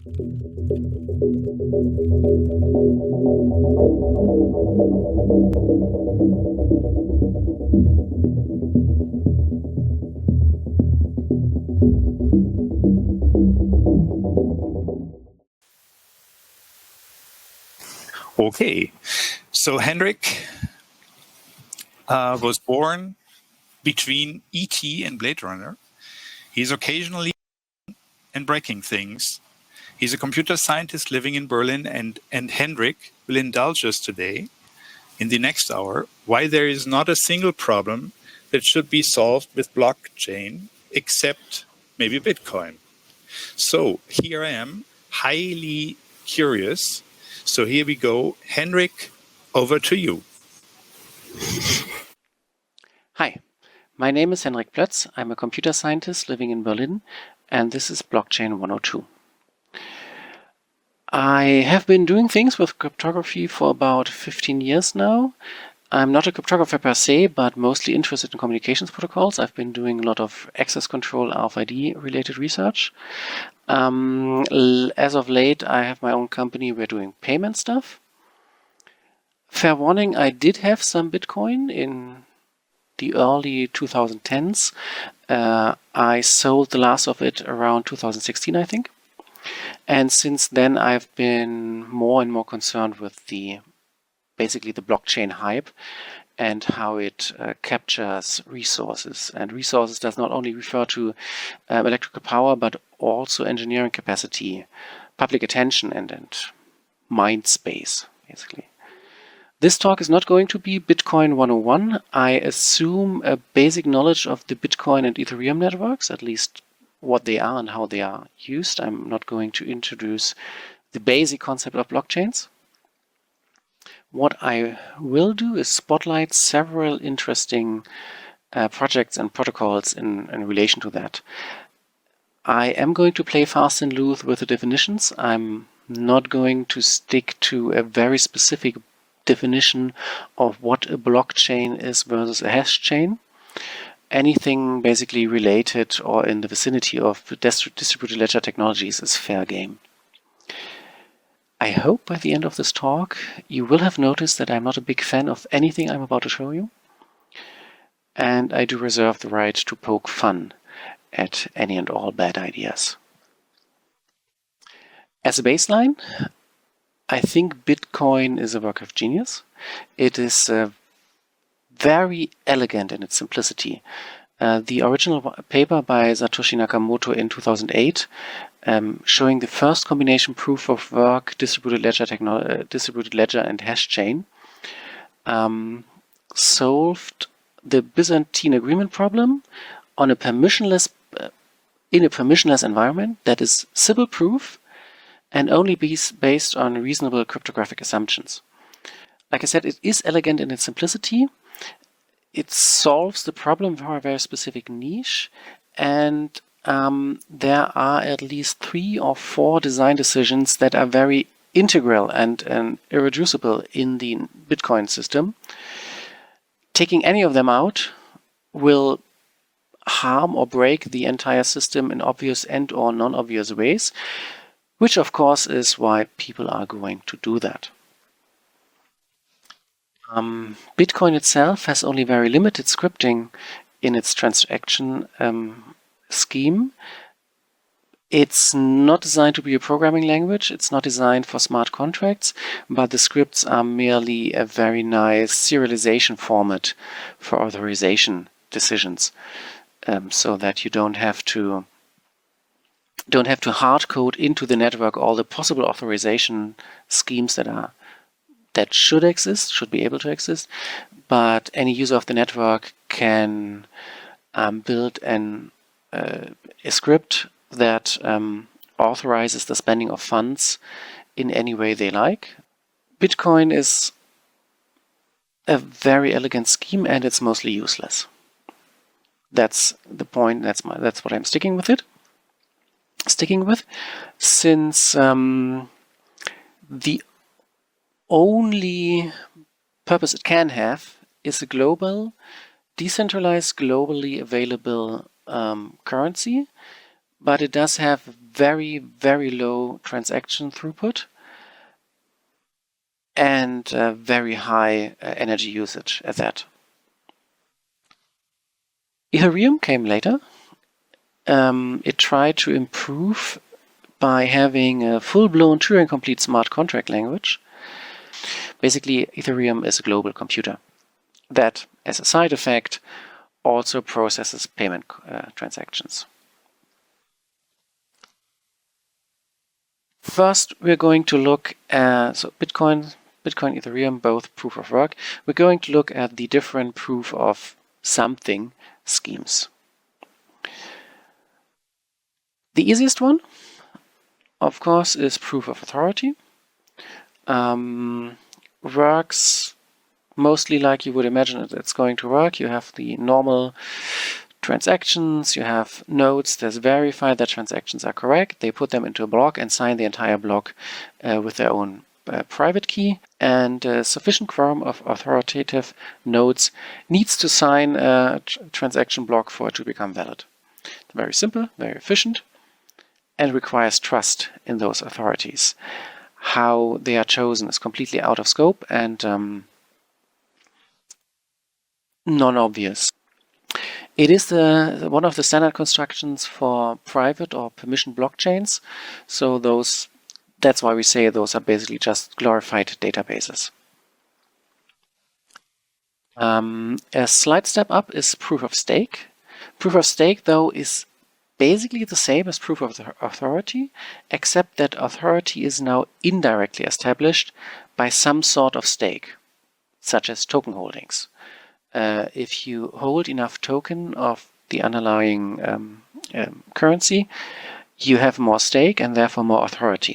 Okay, so Henrik was born between E.T. and Blade Runner. He's occasionally and breaking things. He's a computer scientist living in Berlin, and Henrik will indulge us today, in the next hour, why there is not a single problem that should be solved with blockchain, except maybe Bitcoin. So here I am, highly curious. So here we go. Henrik, over to you. Hi, my name is Henrik Plötz. I'm a computer scientist living in Berlin, and this is Blockchain 102. I have been doing things with cryptography for about 15 years now. I'm not a cryptographer per se, but mostly interested in communications protocols. I've been doing a lot of access control RFID related research. As of late, I have my own company. We're doing payment stuff. Fair warning, I did have some Bitcoin in the early 2010s. I sold the last of it around 2016, I think. And since then, I've been more and more concerned with basically the blockchain hype and how it captures resources. And resources does not only refer to electrical power, but also engineering capacity, public attention, and mind space, basically. This talk is not going to be Bitcoin 101. I assume a basic knowledge of the Bitcoin and Ethereum networks, at least what they are and how they are used. I'm not going to introduce the basic concept of blockchains. What I will do is spotlight several interesting projects and protocols in relation to that. I am going to play fast and loose with the definitions. I'm not going to stick to a very specific definition of what a blockchain is versus a hash chain. Anything basically related or in the vicinity of distributed ledger technologies is fair game. I hope by the end of this talk you will have noticed that I'm not a big fan of anything I'm about to show you, and I do reserve the right to poke fun at any and all bad ideas. As a baseline, I think Bitcoin is a work of genius. It is very elegant in its simplicity. The original paper by Satoshi Nakamoto in 2008, showing the first combination proof of work distributed ledger and hash chain, solved the Byzantine agreement problem on a permissionless in a permissionless environment that is Sybil proof and only based on reasonable cryptographic assumptions. Like I said, it is elegant in its simplicity. It solves the problem for a very specific niche, and there are at least 3 or 4 design decisions that are very integral and irreducible in the Bitcoin system. Taking any of them out will harm or break the entire system in obvious and or non-obvious ways, which of course is why people are going to do that. Bitcoin itself has only very limited scripting in its transaction scheme. It's not designed to be a programming language. It's not designed for smart contracts, but the scripts are merely a very nice serialization format for authorization decisions, so that you don't have to hard code into the network all the possible authorization schemes that should be able to exist, but any user of the network can build a script that authorizes the spending of funds in any way they like. Bitcoin is a very elegant scheme, and it's mostly useless. That's the point. That's what I'm sticking with. Since the only purpose it can have is a global, decentralized, globally available currency but it does have very, very low transaction throughput and very high energy usage at that. Ethereum came later. It tried to improve by having a full-blown Turing-complete smart contract language. Basically, Ethereum is a global computer that, as a side effect, also processes payment transactions. First, we're going to look at Bitcoin, Ethereum, both proof of work. We're going to look at the different proof of something schemes. The easiest one, of course, is proof of authority. Works mostly like you would imagine it's going to work. You have the normal transactions, you have nodes that verify that transactions are correct. They put them into a block and sign the entire block with their own private key. And a sufficient quorum of authoritative nodes needs to sign a transaction block for it to become valid. It's very simple, very efficient, and requires trust in those authorities. How they are chosen is completely out of scope and non-obvious. It is one of the standard constructions for private or permission blockchains, so that's why we say those are basically just glorified databases. A slight step up is proof of stake. Proof of stake, though, is basically the same as proof of authority, except that authority is now indirectly established by some sort of stake, such as token holdings. If you hold enough token of the underlying currency, you have more stake and therefore more authority.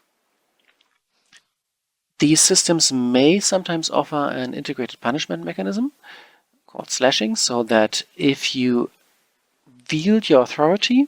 These systems may sometimes offer an integrated punishment mechanism called slashing, so that if you wield your authority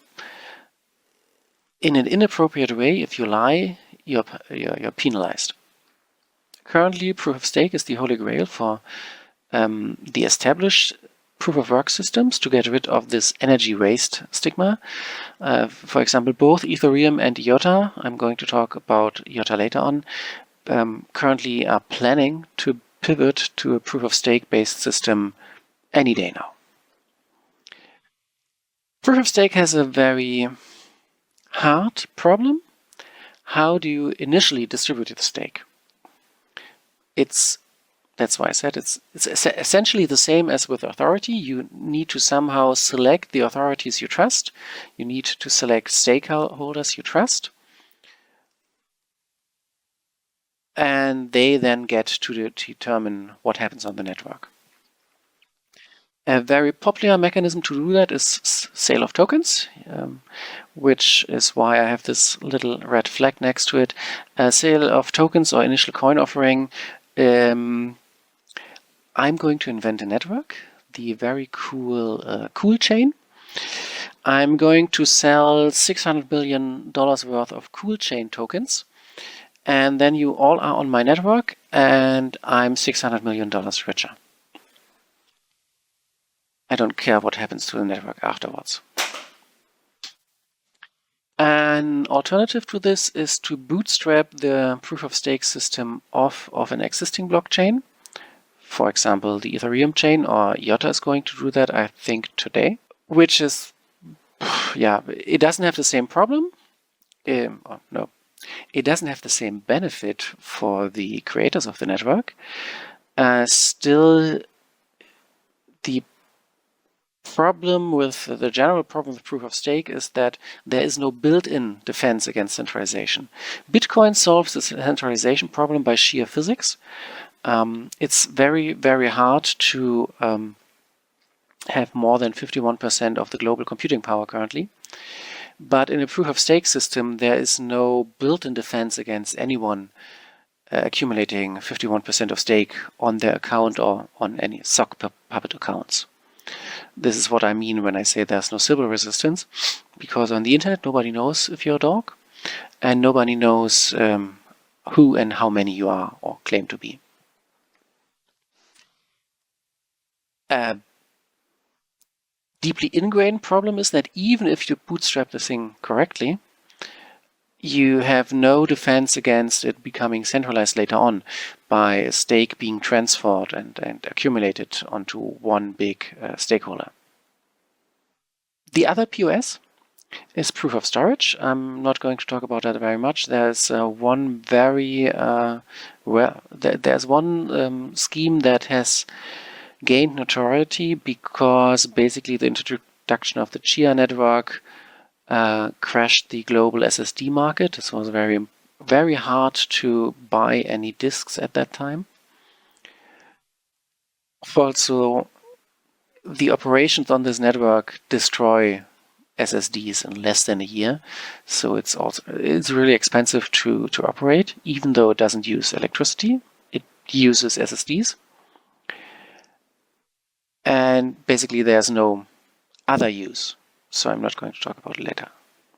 in an inappropriate way, if you lie, you're penalized. Currently, proof of stake is the holy grail for the established proof of work systems to get rid of this energy waste stigma. For example, both Ethereum and IOTA, I'm going to talk about IOTA later on, currently are planning to pivot to a proof of stake based system any day now. Proof of stake has a very hard problem. How do you initially distribute the stake? That's why I said it's essentially the same as with authority. You need to somehow select the authorities you trust. You need to select stakeholders you trust. And they then get to determine what happens on the network. A very popular mechanism to do that is sale of tokens, which is why I have this little red flag next to it. Sale of tokens or initial coin offering. I'm going to invent a network, the very cool Cool Chain. I'm going to sell $600 billion worth of Cool Chain tokens, and then you all are on my network, and I'm $600 million richer. I don't care what happens to the network afterwards. An alternative to this is to bootstrap the proof-of-stake system off of an existing blockchain. For example, the Ethereum chain, or IOTA is going to do that, I think, today. Which is, yeah, it doesn't have the same problem. No, it doesn't have the same benefit for the creators of the network. Still, the general problem with proof of stake is that there is no built-in defense against centralization. Bitcoin solves the centralization problem by sheer physics. It's very, very hard to have more than 51% of the global computing power currently. But in a proof of stake system, there is no built-in defense against anyone accumulating 51% of stake on their account or on any sock puppet accounts. This is what I mean when I say there's no Sybil resistance, because on the internet nobody knows if you're a dog, and nobody knows who and how many you are or claim to be. deeply ingrained problem is that even if you bootstrap the thing correctly, you have no defense against it becoming centralized later on by a stake being transferred and accumulated onto one big stakeholder. The other POS is proof of storage. I'm not going to talk about that very much. There's one scheme that has gained notoriety because basically the introduction of the Chia network crashed the global SSD market. It was very, very hard to buy any disks at that time. Also, the operations on this network destroy SSDs in less than a year, so it's really expensive to operate, even though it doesn't use electricity. It uses SSDs, and basically there's no other use. So I'm not going to talk about it later.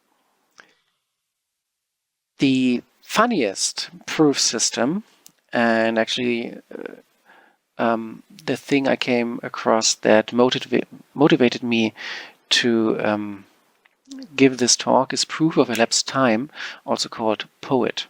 The funniest proof system, and actually the thing I came across that motivated me to give this talk, is proof of elapsed time, also called POET.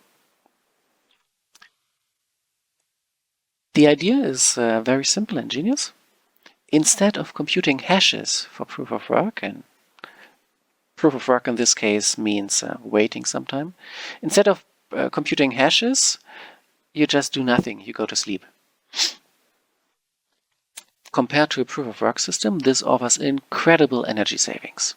The idea is very simple and genius. Instead of computing hashes for proof of work, and proof of work in this case means waiting some time. Instead of computing hashes, you just do nothing, you go to sleep. Compared to a proof of work system, this offers incredible energy savings.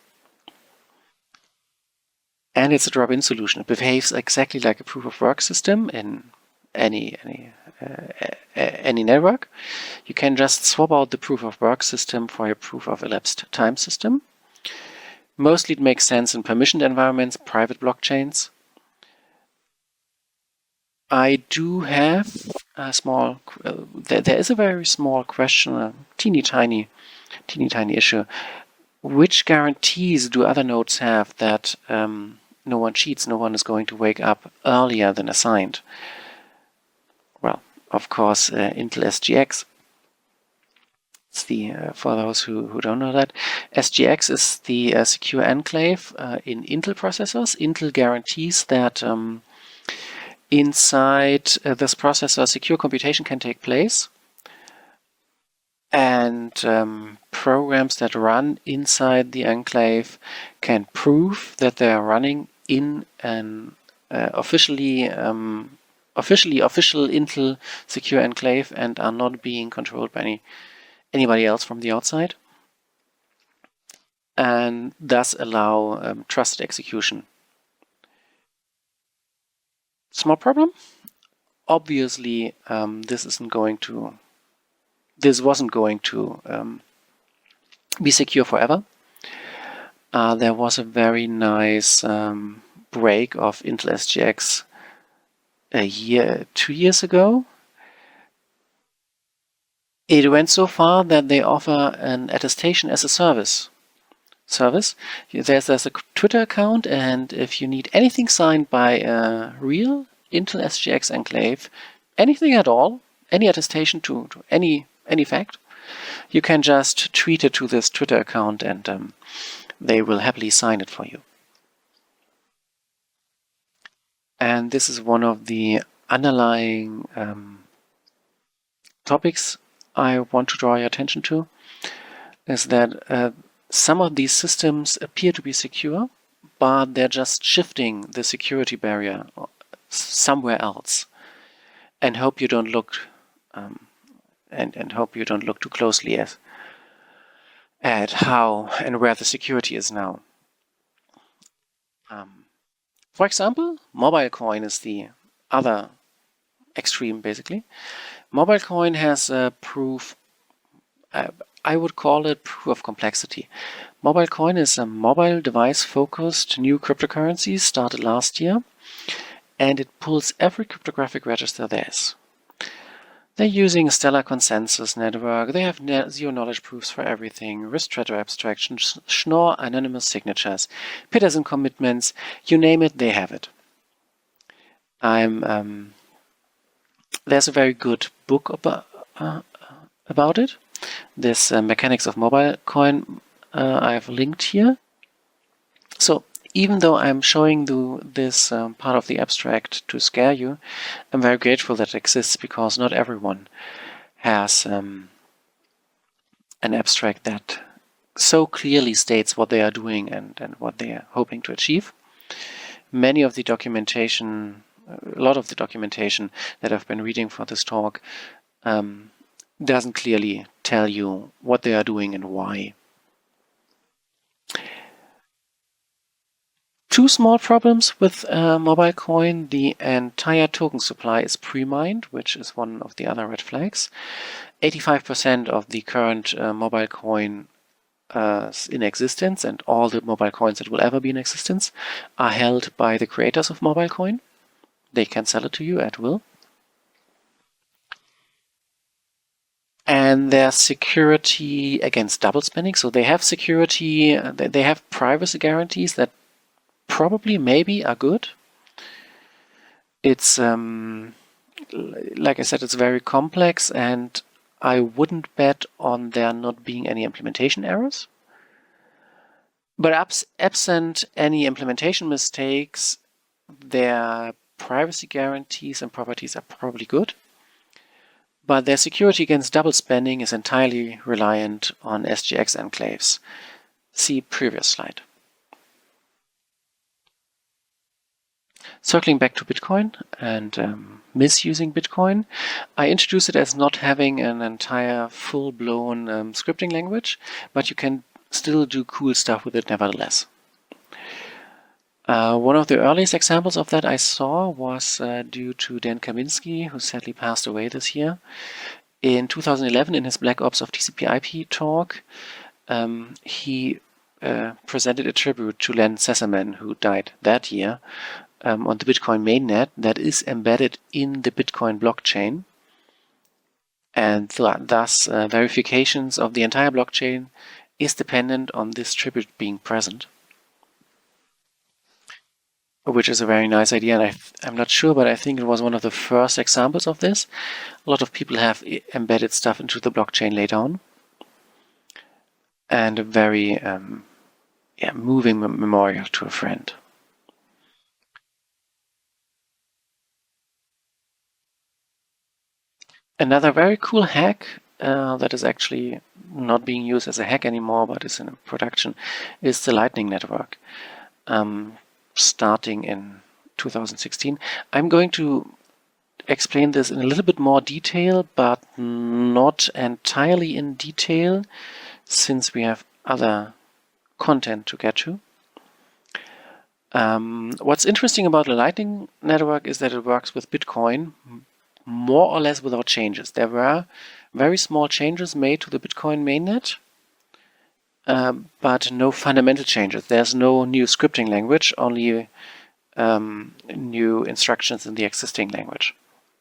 And it's a drop-in solution. It behaves exactly like a proof of work system in any network. You can just swap out the proof of work system for a proof of elapsed time system. Mostly it makes sense in permissioned environments, private blockchains. I do have a small, there is a very small question, a teeny tiny issue. Which guarantees do other nodes have that no one cheats, no one is going to wake up earlier than assigned? Well, of course, Intel SGX. It's the, for those who don't know that, SGX is the secure enclave in Intel processors. Intel guarantees that inside this processor, secure computation can take place, and programs that run inside the enclave can prove that they are running in an official Intel secure enclave and are not being controlled by anybody else from the outside, and thus allow trusted execution. Small problem. Obviously, this wasn't going to be secure forever. There was a very nice break of Intel SGX 2 years ago. It went so far that they offer an attestation as a service. There's a Twitter account, and if you need anything signed by a real Intel SGX enclave, anything at all, any attestation to any fact, you can just tweet it to this Twitter account, and they will happily sign it for you. And this is one of the underlying topics I want to draw your attention to, is that some of these systems appear to be secure, but they're just shifting the security barrier somewhere else, and hope you don't look and hope you don't look too closely at how and where the security is now. For example, MobileCoin is the other extreme, basically. MobileCoin has a proof, I would call it proof of complexity. MobileCoin is a mobile device-focused new cryptocurrency started last year, and it pulls every cryptographic register there is. They're using a Stellar consensus network, they have zero-knowledge proofs for everything, RISC-Treasure abstraction, Schnorr anonymous signatures, Peterson commitments, you name it, they have it. There's a very good book about it, this Mechanics of MobileCoin I've linked here. So even though I'm showing this part of the abstract to scare you, I'm very grateful that it exists, because not everyone has an abstract that so clearly states what they are doing and what they are hoping to achieve. Many of the documentation, a lot of the documentation that I've been reading for this talk doesn't clearly tell you what they are doing and why. Two small problems with MobileCoin. The entire token supply is pre-mined, which is one of the other red flags. 85% of the current MobileCoin in existence, and all the mobile coins that will ever be in existence, are held by the creators of MobileCoin. They can sell it to you at will. And there's security against double spending. So they have security, they have privacy guarantees that probably maybe are good. It's, like I said, it's very complex, and I wouldn't bet on there not being any implementation errors. But absent any implementation mistakes, their privacy guarantees and properties are probably good. But their security against double spending is entirely reliant on SGX enclaves. See previous slide. Circling back to Bitcoin and misusing Bitcoin, I introduced it as not having an entire full-blown scripting language, but you can still do cool stuff with it nevertheless. One of the earliest examples of that I saw was due to Dan Kaminsky, who sadly passed away this year. In 2011, in his Black Ops of TCP/IP talk, he presented a tribute to Len Sessamon, who died that year, on the Bitcoin mainnet that is embedded in the Bitcoin blockchain. And thus, verifications of the entire blockchain is dependent on this tribute being present, which is a very nice idea. And I'm not sure, but I think it was one of the first examples of this. A lot of people have embedded stuff into the blockchain later on. And a very moving memorial to a friend. Another very cool hack that is actually not being used as a hack anymore, but is in production, is the Lightning Network. Starting in 2016. I'm going to explain this in a little bit more detail, but not entirely in detail, since we have other content to get to. What's interesting about the Lightning Network is that it works with Bitcoin more or less without changes. There were very small changes made to the Bitcoin mainnet, but no fundamental changes. There's no new scripting language, only new instructions in the existing language.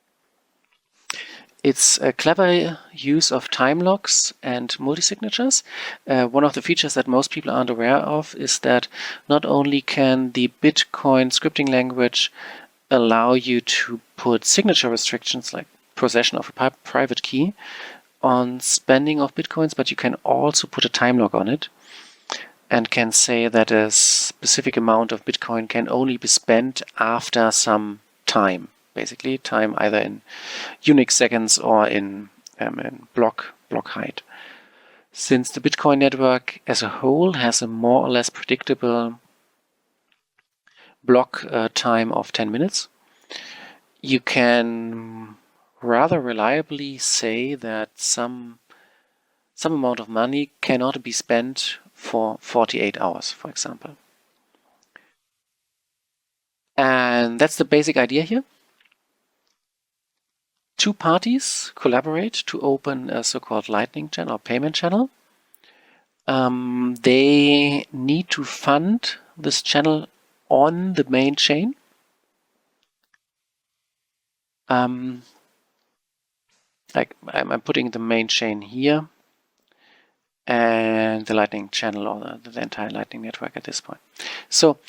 It's a clever use of time locks and multi-signatures. One of the features that most people aren't aware of is that not only can the Bitcoin scripting language allow you to put signature restrictions like possession of a private key on spending of Bitcoins, but you can also put a time lock on it and can say that a specific amount of Bitcoin can only be spent after some time. Basically, time either in Unix seconds or in block height. Since the Bitcoin network as a whole has a more or less predictable block time of 10 minutes, you can rather reliably say that some amount of money cannot be spent for 48 hours, for example. And that's the basic idea here. Two parties collaborate to open a so-called Lightning channel or payment channel. They need to fund this channel on the main chain. Like I'm putting the main chain here and the Lightning channel or the entire Lightning network at this point. So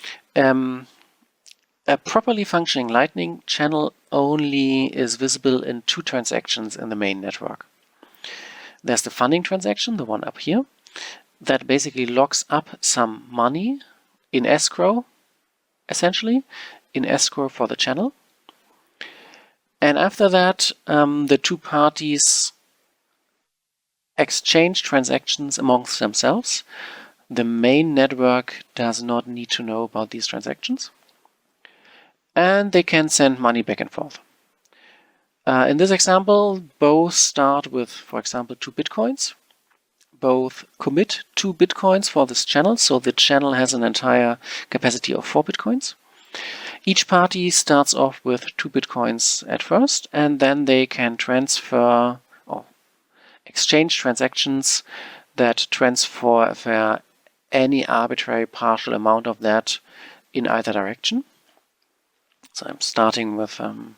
a properly functioning Lightning channel only is visible in two transactions in the main network. There's the funding transaction, the one up here, that basically locks up some money in escrow, essentially, in escrow for the channel. And after that, the two parties exchange transactions amongst themselves. The main network does not need to know about these transactions. And they can send money back and forth. In this example, both start with, for example, 2 Bitcoins. Both commit 2 Bitcoins for this channel, so the channel has an entire capacity of 4 Bitcoins. Each party starts off with 2 Bitcoins at first, and then they can transfer or exchange transactions that transfer any arbitrary partial amount of that in either direction. So I'm starting with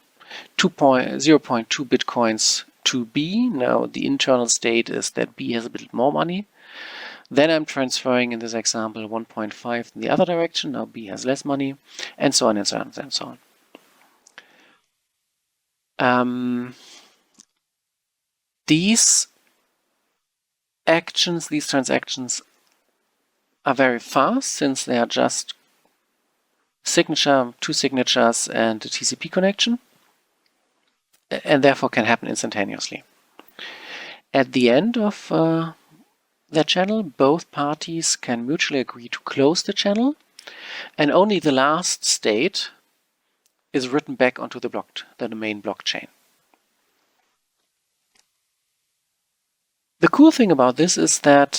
0.2 Bitcoins to B. Now the internal state is that B has a bit more money. Then I'm transferring, in this example, 1.5 in the other direction. Now B has less money, and so on and so on and so on. These transactions are very fast, since they are just signature, 2 signatures, and a TCP connection, and therefore can happen instantaneously. At the end of the channel, both parties can mutually agree to close the channel, and only the last state is written back onto the main blockchain. The cool thing about this is that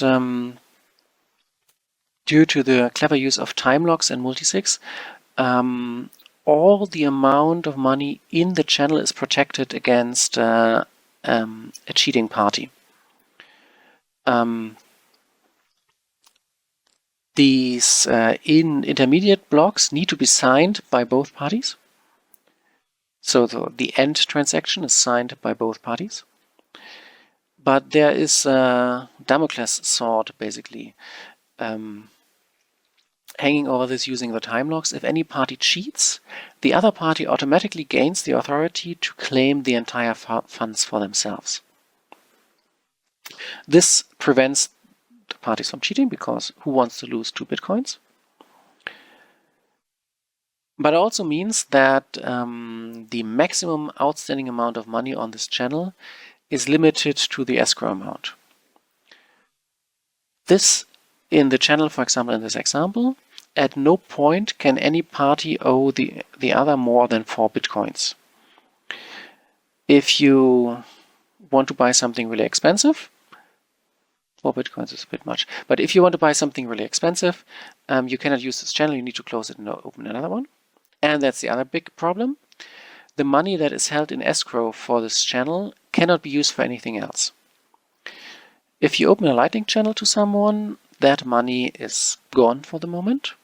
due to the clever use of time locks and multisigs, all the amount of money in the channel is protected against a cheating party. These intermediate blocks need to be signed by both parties. So the end transaction is signed by both parties. But there is a Damocles sword, basically, hanging over this using the time locks. If any party cheats, the other party automatically gains the authority to claim the entire funds for themselves. This prevents the parties from cheating, because who wants to lose 2 Bitcoins? But also means that the maximum outstanding amount of money on this channel is limited to the escrow amount. This, in the channel, for example, in this example, at no point can any party owe the other more than 4 Bitcoins. If you want to buy something really expensive, 4 Bitcoins is a bit much, but if you want to buy something really expensive, you cannot use this channel, you need to close it and open another one. And that's the other big problem. The money that is held in escrow for this channel cannot be used for anything else. If you open a Lightning channel to someone, that money is gone for the moment.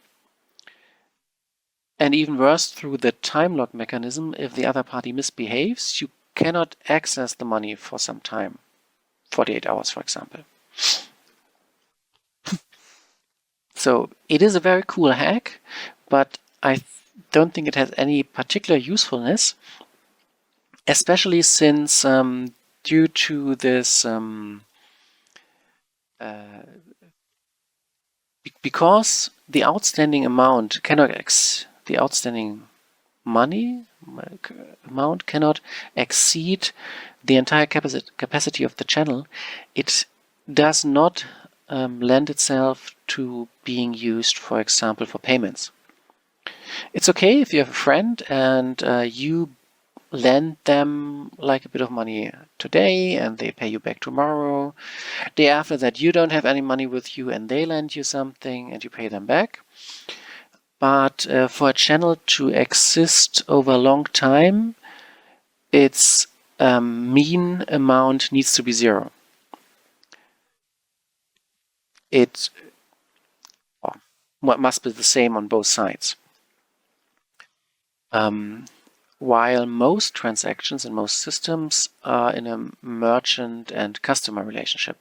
And even worse, through the time lock mechanism, if the other party misbehaves, you cannot access the money for some time, 48 hours, for example. So it is a very cool hack, but I don't think it has any particular usefulness, especially since due to this because the outstanding amount cannot the outstanding money amount cannot exceed the entire capacity of the channel, it does not lend itself to being used, for example, for payments. It's okay if you have a friend and you lend them like a bit of money today and they pay you back tomorrow. Day after that, you don't have any money with you and they lend you something and you pay them back. But for a channel to exist over a long time, its mean amount needs to be 0. It must be the same on both sides. While most transactions in most systems are in a merchant and customer relationship.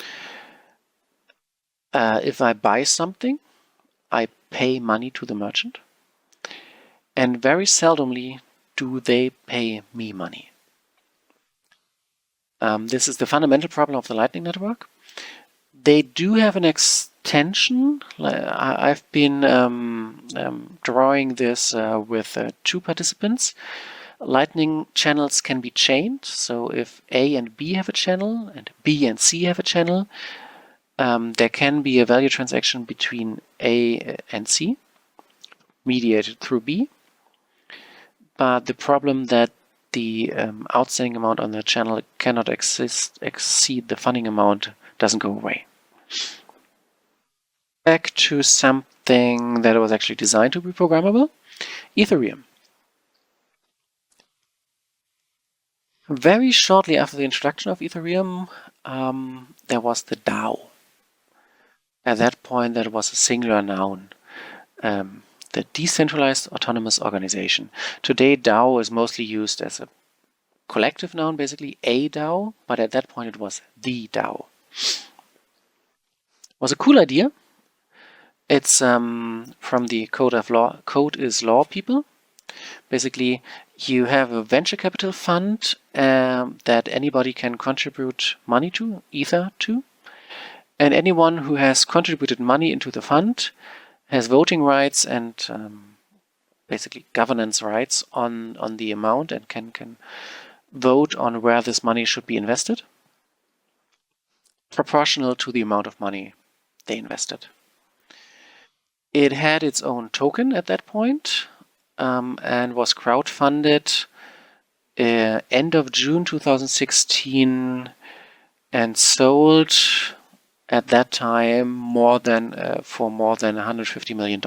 If I buy something, I pay money to the merchant, and very seldomly do they pay me money. This is the fundamental problem of the Lightning Network. They do have an extension. I've been drawing this with 2 participants. Lightning channels can be chained. So if A and B have a channel and B and C have a channel, there can be a value transaction between A and C, mediated through B. But the problem that the outstanding amount on the channel cannot exceed the funding amount doesn't go away. Back to something that was actually designed to be programmable, Ethereum. Very shortly after the introduction of Ethereum, there was the DAO. At that point, that was a singular noun, the Decentralized Autonomous Organization. Today, DAO is mostly used as a collective noun, basically a DAO, but at that point it was the DAO. It was a cool idea. It's from the Code is Law people. Basically, you have a venture capital fund that anybody can contribute money to, Ether to. And anyone who has contributed money into the fund has voting rights and basically governance rights on the amount and can vote on where this money should be invested, proportional to the amount of money they invested. It had its own token at that point, and was crowdfunded end of June 2016 and sold at that time for more than $150 million.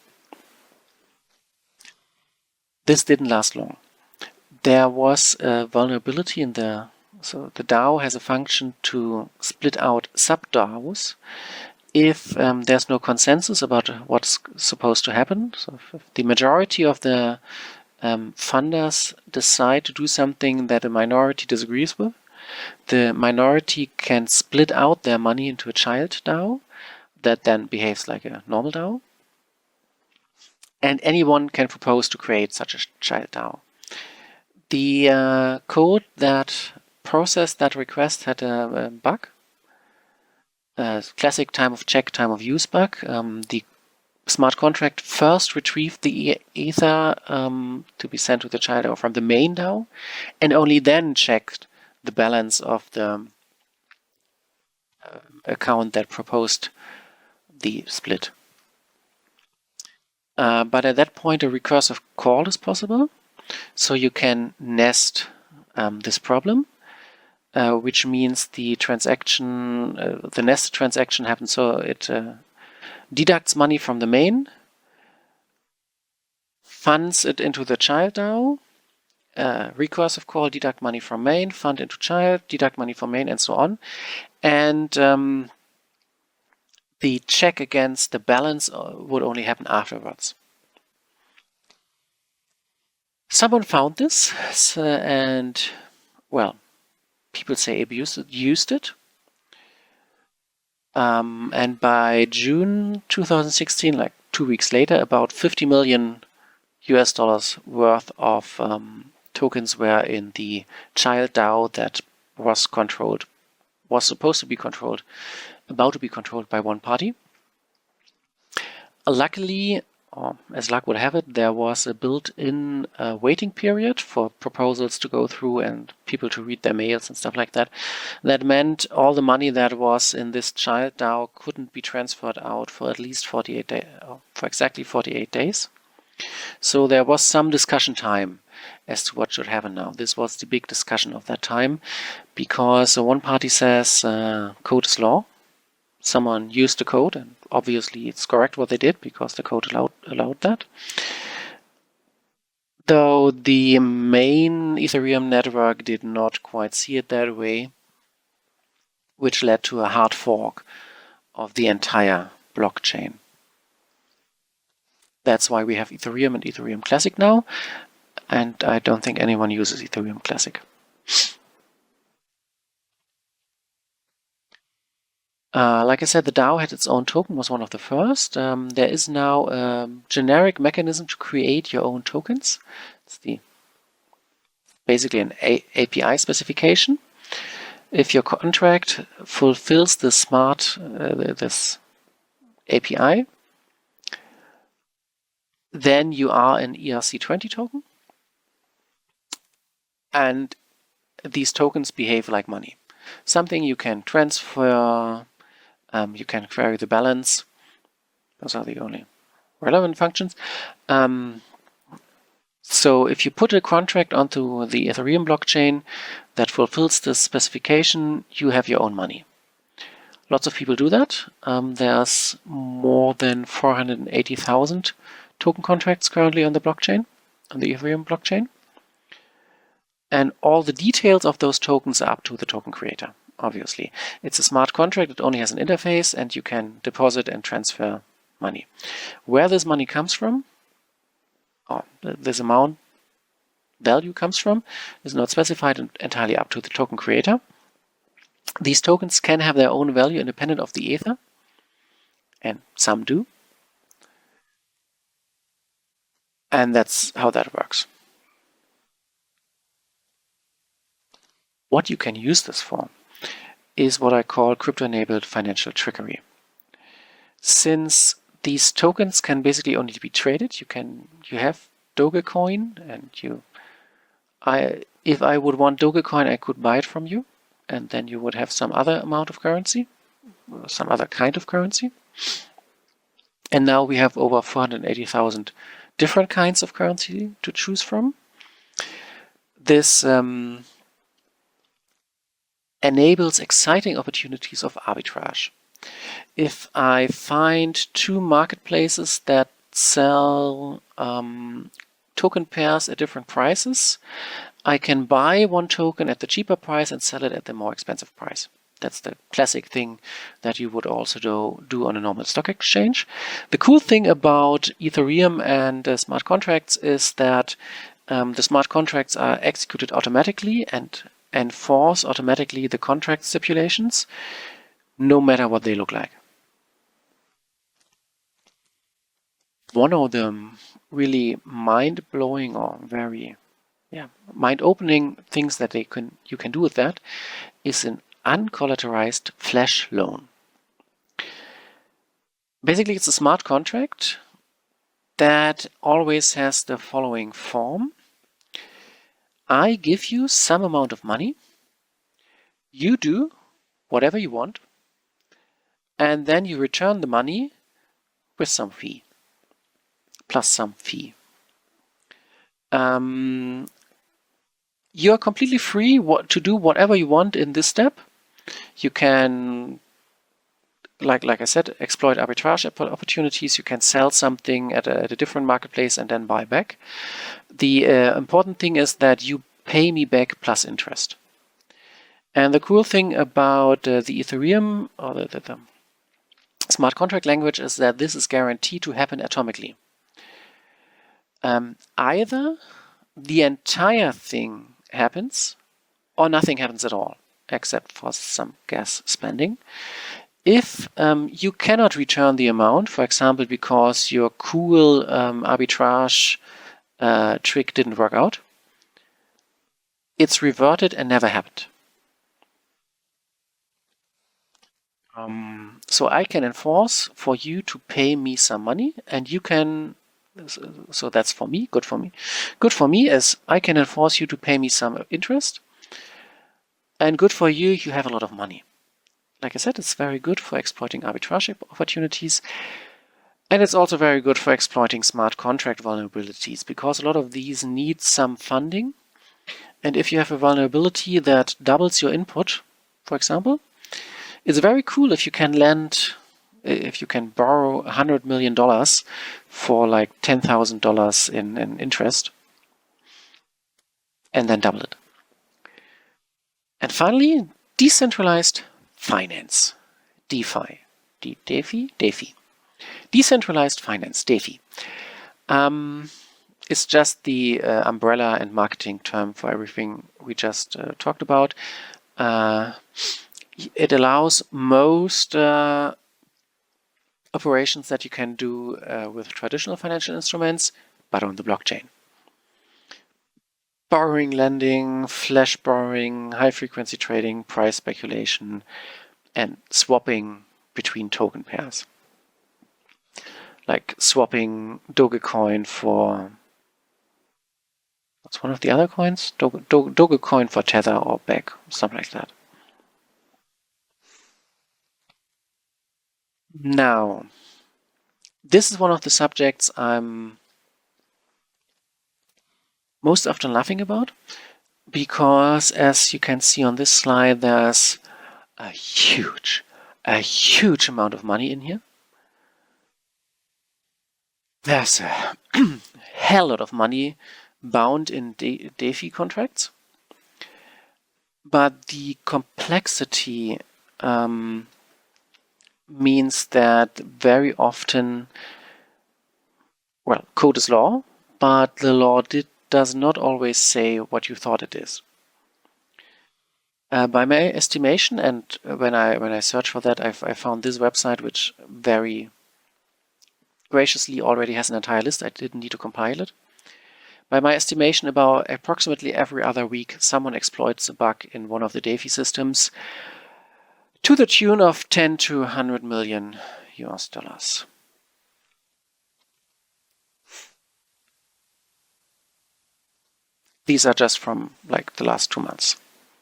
This didn't last long. There was a vulnerability in so the DAO has a function to split out sub-DAOs if there's no consensus about what's supposed to happen. So if the majority of the funders decide to do something that a minority disagrees with, the minority can split out their money into a child DAO that then behaves like a normal DAO. And anyone can propose to create such a child DAO. The code that processed that request had a bug, a classic time of check, time of use bug. The smart contract first retrieved the Ether to be sent to the child DAO from the main DAO, and only then checked the balance of the account that proposed the split. But at that point, a recursive call is possible, so you can nest this problem, which means the transaction, the nested transaction happens so it deducts money from the main, funds it into the child DAO, recursive call, deduct money from main, fund into child, deduct money from main, and so on. And the check against the balance would only happen afterwards. Someone found this, and, well, people say used it. And by June 2016, like 2 weeks later, about $50 million worth of tokens were in the child DAO that was supposed to be controlled, about to be controlled by one party. Luckily, or as luck would have it, there was a built-in waiting period for proposals to go through and people to read their mails and stuff like that. That meant all the money that was in this child DAO couldn't be transferred out for at least 48 days, for exactly 48 days. So there was some discussion time as to what should happen now. This was the big discussion of that time, because one party says code is law. Someone used the code, and obviously it's correct what they did because the code allowed that. Though the main Ethereum network did not quite see it that way, which led to a hard fork of the entire blockchain. That's why we have Ethereum and Ethereum Classic now, and I don't think anyone uses Ethereum Classic. Like I said, the DAO had its own token, was one of the first. There is now a generic mechanism to create your own tokens. It's basically an API specification. if your contract fulfills the smart this API, then you are an ERC20 token, and these tokens behave like money. Something you can transfer, you can query the balance. Those are the only relevant functions. So if you put a contract onto the Ethereum blockchain that fulfills this specification, you have your own money. Lots of people do that. There's more than 480,000 token contracts currently on the blockchain, on the Ethereum blockchain. And all the details of those tokens are up to the token creator, obviously. It's a smart contract. It only has an interface, and you can deposit and transfer money. Where this money comes from, or this amount value comes from, is not specified and entirely up to the token creator. These tokens can have their own value independent of the Ether, and some do. And that's how that works. What you can use this for is what I call crypto-enabled financial trickery. Since these tokens can basically only be traded, you have Dogecoin, and if I would want Dogecoin, I could buy it from you, and then you would have some other amount of currency, or some other kind of currency. And now we have over 480,000 different kinds of currency to choose from. This enables exciting opportunities of arbitrage. If I find two marketplaces that sell token pairs at different prices, I can buy one token at the cheaper price and sell it at the more expensive price. That's the classic thing that you would also do on a normal stock exchange. The cool thing about Ethereum and smart contracts is that the smart contracts are executed automatically and enforce automatically the contract stipulations, no matter what they look like. One of the really mind-blowing or very mind-opening things that you can do with that is an uncollateralized flash loan. Basically, it's a smart contract that always has the following form. I give you some amount of money, you do whatever you want, and then you return the money with some fee, plus some fee. You're completely free to do whatever you want in this step. You can, like I said, exploit arbitrage opportunities. You can sell something at a different marketplace and then buy back. The important thing is that you pay me back plus interest. And the cool thing about the Ethereum or the smart contract language is that this is guaranteed to happen atomically. Either the entire thing happens or nothing happens at all, except for some gas spending. If you cannot return the amount, for example, because your cool arbitrage trick didn't work out, it's reverted and never happened. So I can enforce for you to pay me some money, and you can. So that's for me, good for me. Good for me is I can enforce you to pay me some interest, and good for you, you have a lot of money. Like I said, it's very good for exploiting arbitrage opportunities, and it's also very good for exploiting smart contract vulnerabilities, because a lot of these need some funding, and if you have a vulnerability that doubles your input, for example, it's very cool if you can borrow $100 million for like $10,000 in interest and then double it. And finally, decentralized finance, DeFi. DeFi. Decentralized finance, DeFi. It's just the umbrella and marketing term for everything we just talked about. It allows most operations that you can do with traditional financial instruments, but on the blockchain. borrowing, lending, flash borrowing, high-frequency trading, price speculation, and swapping between token pairs. Like swapping Dogecoin for... what's one of the other coins? Dogecoin for Tether or BEC, something like that. Now, this is one of the subjects I'm most often laughing about, because as you can see on this slide, there's a huge amount of money in here. There's a hell lot of money bound in DeFi contracts, but the complexity means that very often, well, code is law, but the law does not always say what you thought it is. By my estimation, and when I searched for that, I found this website, which very graciously already has an entire list. I didn't need to compile it. By my estimation, about approximately every other week, someone exploits a bug in one of the DeFi systems to the tune of 10 to 100 million US dollars. These are just from like the last 2 months.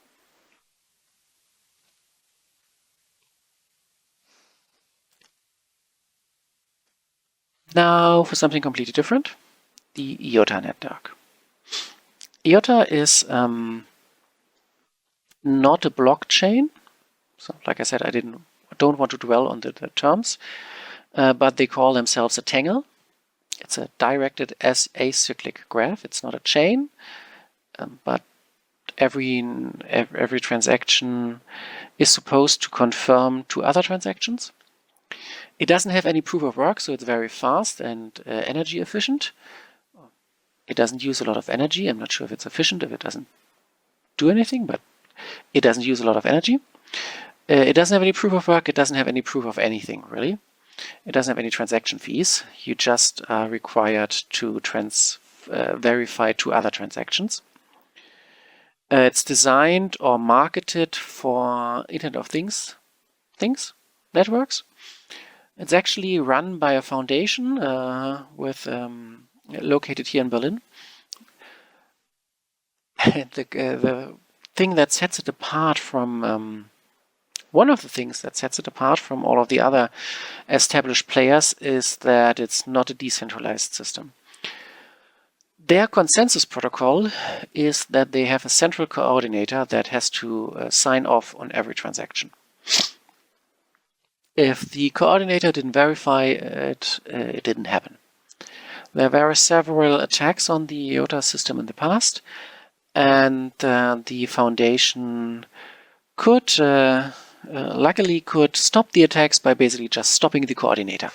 Now for something completely different, the IOTA network. IOTA is not a blockchain. So, like I said, I don't want to dwell on the terms, but they call themselves a Tangle. It's a directed acyclic graph. It's not a chain, but every transaction is supposed to confirm 2 other transactions. It doesn't have any proof of work, so it's very fast and energy efficient. It doesn't use a lot of energy. I'm not sure if it's efficient, if it doesn't do anything, but it doesn't use a lot of energy. It doesn't have any proof of work. It doesn't have any proof of anything, really. It doesn't have any transaction fees. You just are required to verify 2 other transactions. It's designed or marketed for Internet of Things networks. It's actually run by a foundation located here in Berlin. And the thing that sets it apart from one of the things that sets it apart from all of the other established players is that it's not a decentralized system. Their consensus protocol is that they have a central coordinator that has to sign off on every transaction. If the coordinator didn't verify it, it didn't happen. There were several attacks on the IOTA system in the past, and the foundation luckily could stop the attacks by basically just stopping the coordinator.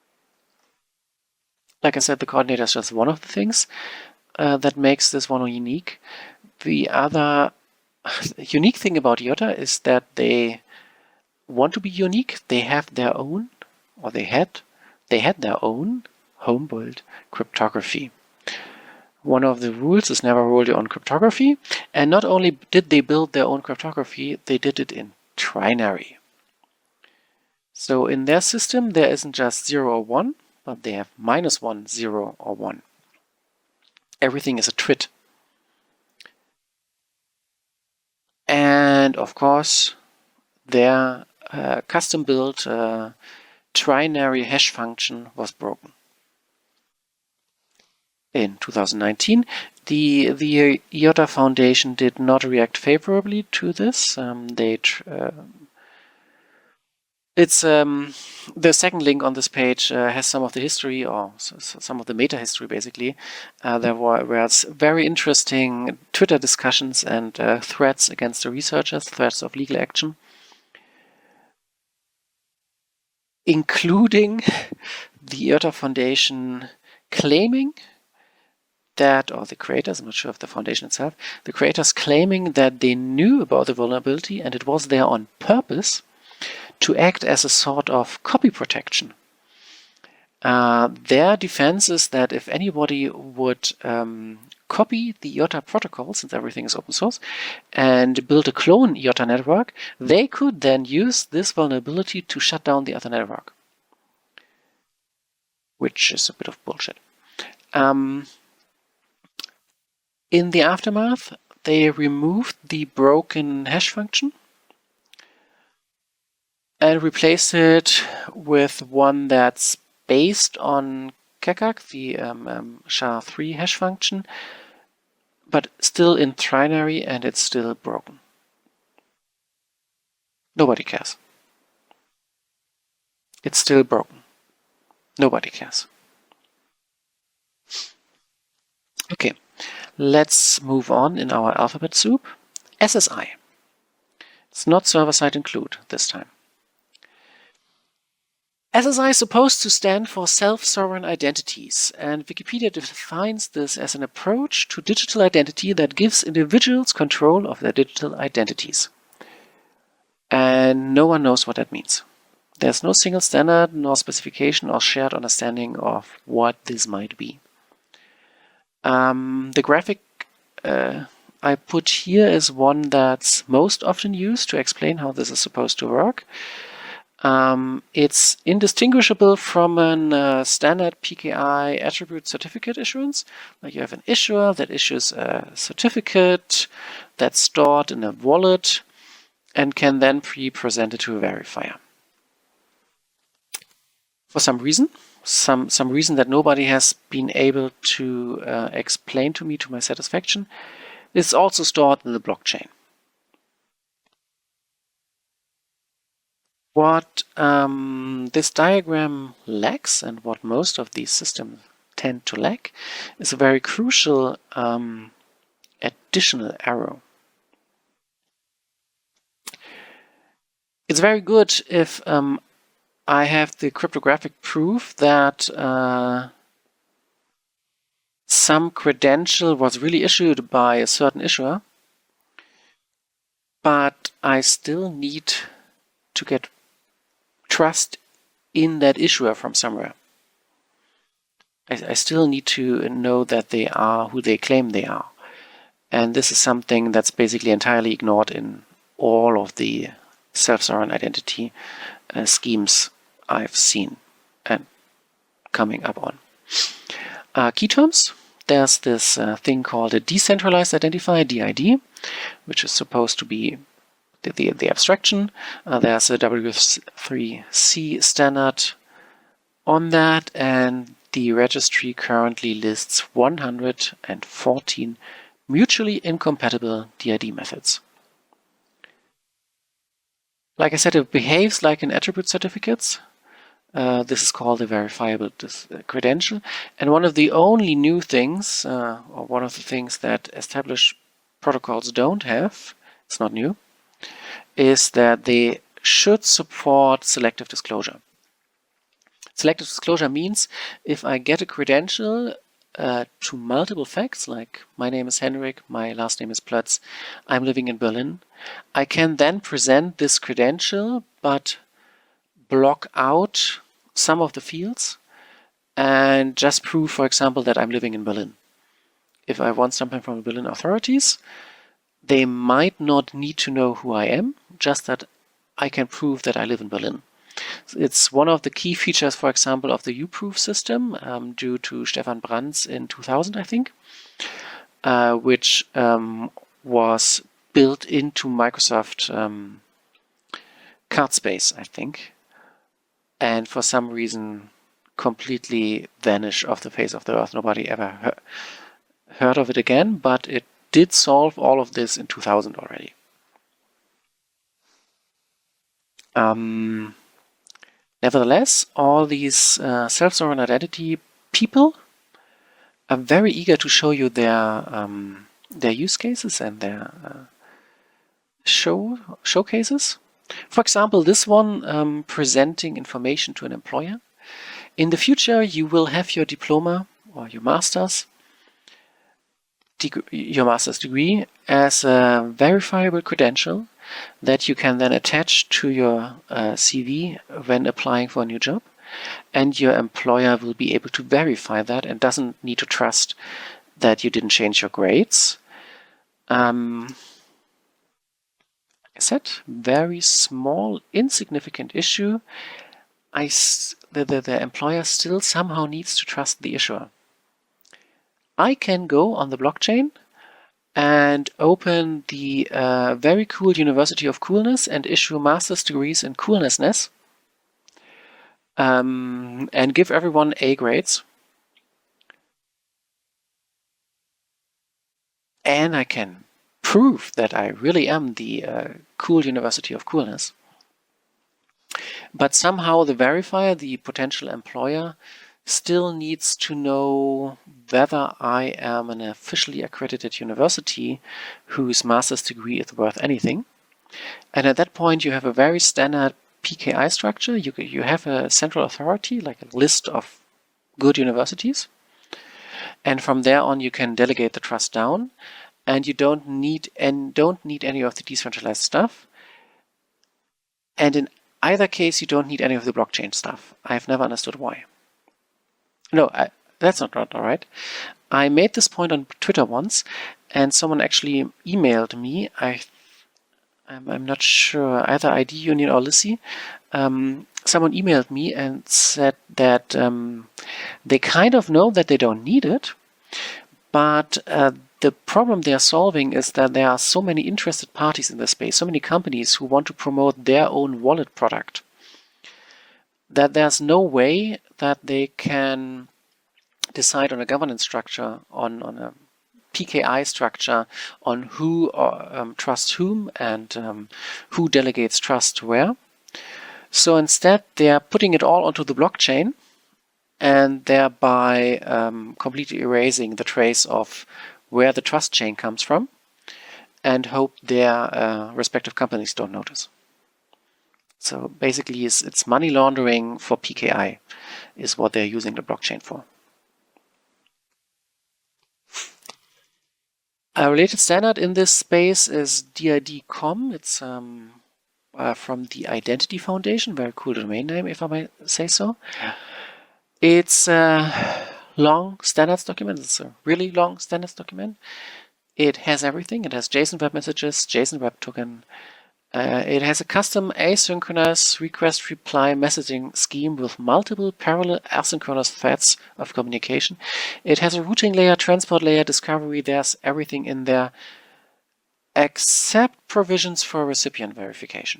Like I said, the coordinator is just one of the things that makes this one unique. The other unique thing about IOTA is that they want to be unique. They have their own, or they had their own home-built cryptography. One of the rules is never roll your own cryptography. And not only did they build their own cryptography, they did it in trinary. So in their system, there isn't just 0 or 1, but they have -1, 0, or 1. Everything is a trit. And of course, their custom-built trinary hash function was broken. In 2019, the IOTA Foundation did not react favorably to this. It's the second link on this page has some of the history, or some of the meta history, basically. There were very interesting Twitter discussions and threats against the researchers, threats of legal action, including the IOTA Foundation claiming that, or the creators, I'm not sure of the foundation itself, the creators claiming that they knew about the vulnerability and it was there on purpose to act as a sort of copy protection. Their defense is that if anybody would copy the IOTA protocol, since everything is open source, and build a clone IOTA network, they could then use this vulnerability to shut down the other network, which is a bit of bullshit. In the aftermath, they removed the broken hash function and replaced it with one that's based on Kekak, the SHA-3 hash function, but still in trinary, and it's still broken. Nobody cares. It's still broken. Nobody cares. Okay, let's move on in our alphabet soup. SSI. It's not server-side include this time. SSI is supposed to stand for self-sovereign identities, and Wikipedia defines this as an approach to digital identity that gives individuals control of their digital identities. And no one knows what that means. There's no single standard, nor specification, or shared understanding of what this might be. The graphic I put here is one that's most often used to explain how this is supposed to work. It's indistinguishable from a standard PKI attribute certificate issuance. Like you have an issuer that issues a certificate that's stored in a wallet and can then be presented to a verifier. For some reason, some reason that nobody has been able to explain to me to my satisfaction, it's also stored in the blockchain. What this diagram lacks, and what most of these systems tend to lack, is a very crucial additional arrow. It's very good if I have the cryptographic proof that some credential was really issued by a certain issuer, but I still need to get trust in that issuer from somewhere. I still need to know that they are who they claim they are. And this is something that's basically entirely ignored in all of the self-sovereign identity schemes I've seen and coming up on. Key terms. There's this thing called a decentralized identifier, DID, which is supposed to be the abstraction. There's a W3C standard on that, and the registry currently lists 114 mutually incompatible DID methods. Like I said, it behaves like an attribute certificates. This is called a verifiable credential. And one of the only new things, or one of the things that established protocols don't have, it's not new, is that they should support selective disclosure. Selective disclosure means if I get a credential to multiple facts, like my name is Henrik, my last name is Plötz, I'm living in Berlin, I can then present this credential but block out some of the fields and just prove, for example, that I'm living in Berlin. If I want something from the Berlin authorities, they might not need to know who I am, just that I can prove that I live in Berlin. It's one of the key features, for example, of the uProof system, due to Stefan Brands in 2000, I think, which was built into Microsoft CardSpace, I think, and for some reason completely vanished off the face of the earth. Nobody ever heard of it again, but it did solve all of this in 2000 already. Nevertheless, all these self-sovereign identity people are very eager to show you their use cases and their showcases. For example, this one presenting information to an employer. In the future, you will have your diploma or your master's degree as a verifiable credential that you can then attach to your CV when applying for a new job, and your employer will be able to verify that and doesn't need to trust that you didn't change your grades. Like I said, very small, insignificant issue. The employer still somehow needs to trust the issuer. I can go on the blockchain and open the very cool University of Coolness and issue master's degrees in coolnessness, and give everyone A grades. And I can prove that I really am the cool University of Coolness. But somehow the verifier, the potential employer, still needs to know whether I am an officially accredited university whose master's degree is worth anything. And at that point, you have a very standard PKI structure. You have a central authority, like a list of good universities. And from there on, you can delegate the trust down, and you don't need any of the decentralized stuff. And in either case, you don't need any of the blockchain stuff. I've never understood why. No, that's not all right. I made this point on Twitter once, and someone actually emailed me. I'm not sure, either ID Union or Lissy. Someone emailed me and said that they kind of know that they don't need it, but the problem they are solving is that there are so many interested parties in the space, so many companies who want to promote their own wallet product, that there's no way that they can decide on a governance structure, on a PKI structure, on who trusts whom and who delegates trust where. So instead, they are putting it all onto the blockchain and thereby completely erasing the trace of where the trust chain comes from, and hope their respective companies don't notice. So basically, it's money laundering for PKI is what they're using the blockchain for. A related standard in this space is DID.com. It's from the Identity Foundation. Very cool domain name, if I might say so. It's a long standards document. It's a really long standards document. It has everything. It has JSON Web Messages, JSON Web Token. It has a custom asynchronous request-reply messaging scheme with multiple parallel asynchronous threads of communication. It has a routing layer, transport layer, discovery. There's everything in there except provisions for recipient verification.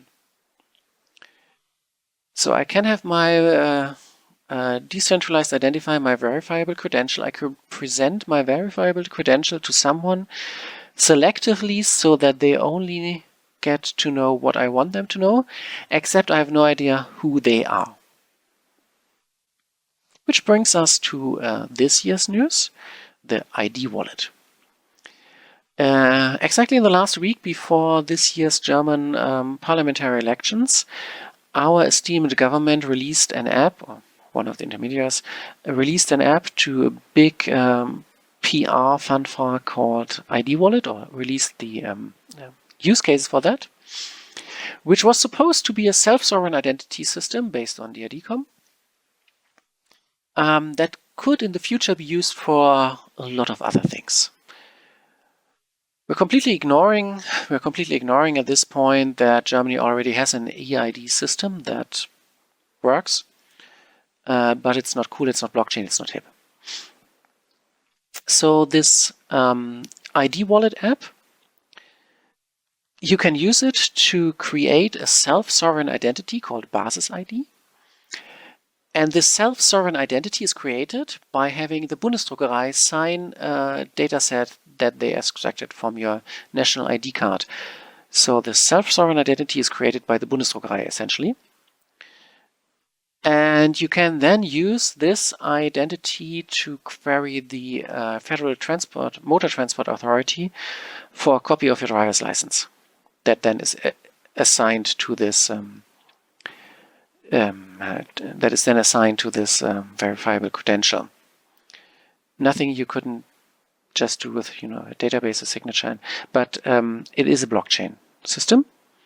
So I can have my decentralized identifier, my verifiable credential. I could present my verifiable credential to someone selectively so that they only get to know what I want them to know, except I have no idea who they are. Which brings us to this year's news, the ID wallet. Exactly in the last week before this year's German parliamentary elections, our esteemed government released an app, or one of the intermediaries released an app to a big PR fanfare called ID Wallet, or released the use cases for that, which was supposed to be a self-sovereign identity system based on DID.com that could in the future be used for a lot of other things. We're completely ignoring at this point that Germany already has an eID system that works, but it's not cool, it's not blockchain, it's not hip. So this ID Wallet app, you can use it to create a self-sovereign identity called Basis ID. And this self-sovereign identity is created by having the Bundesdruckerei sign a dataset that they extracted from your national ID card. So the self-sovereign identity is created by the Bundesdruckerei, essentially. And you can then use this identity to query the Federal Motor Transport Authority for a copy of your driver's license. That then is assigned to this verifiable credential. Nothing you couldn't just do with a database, a signature, but it is a blockchain system.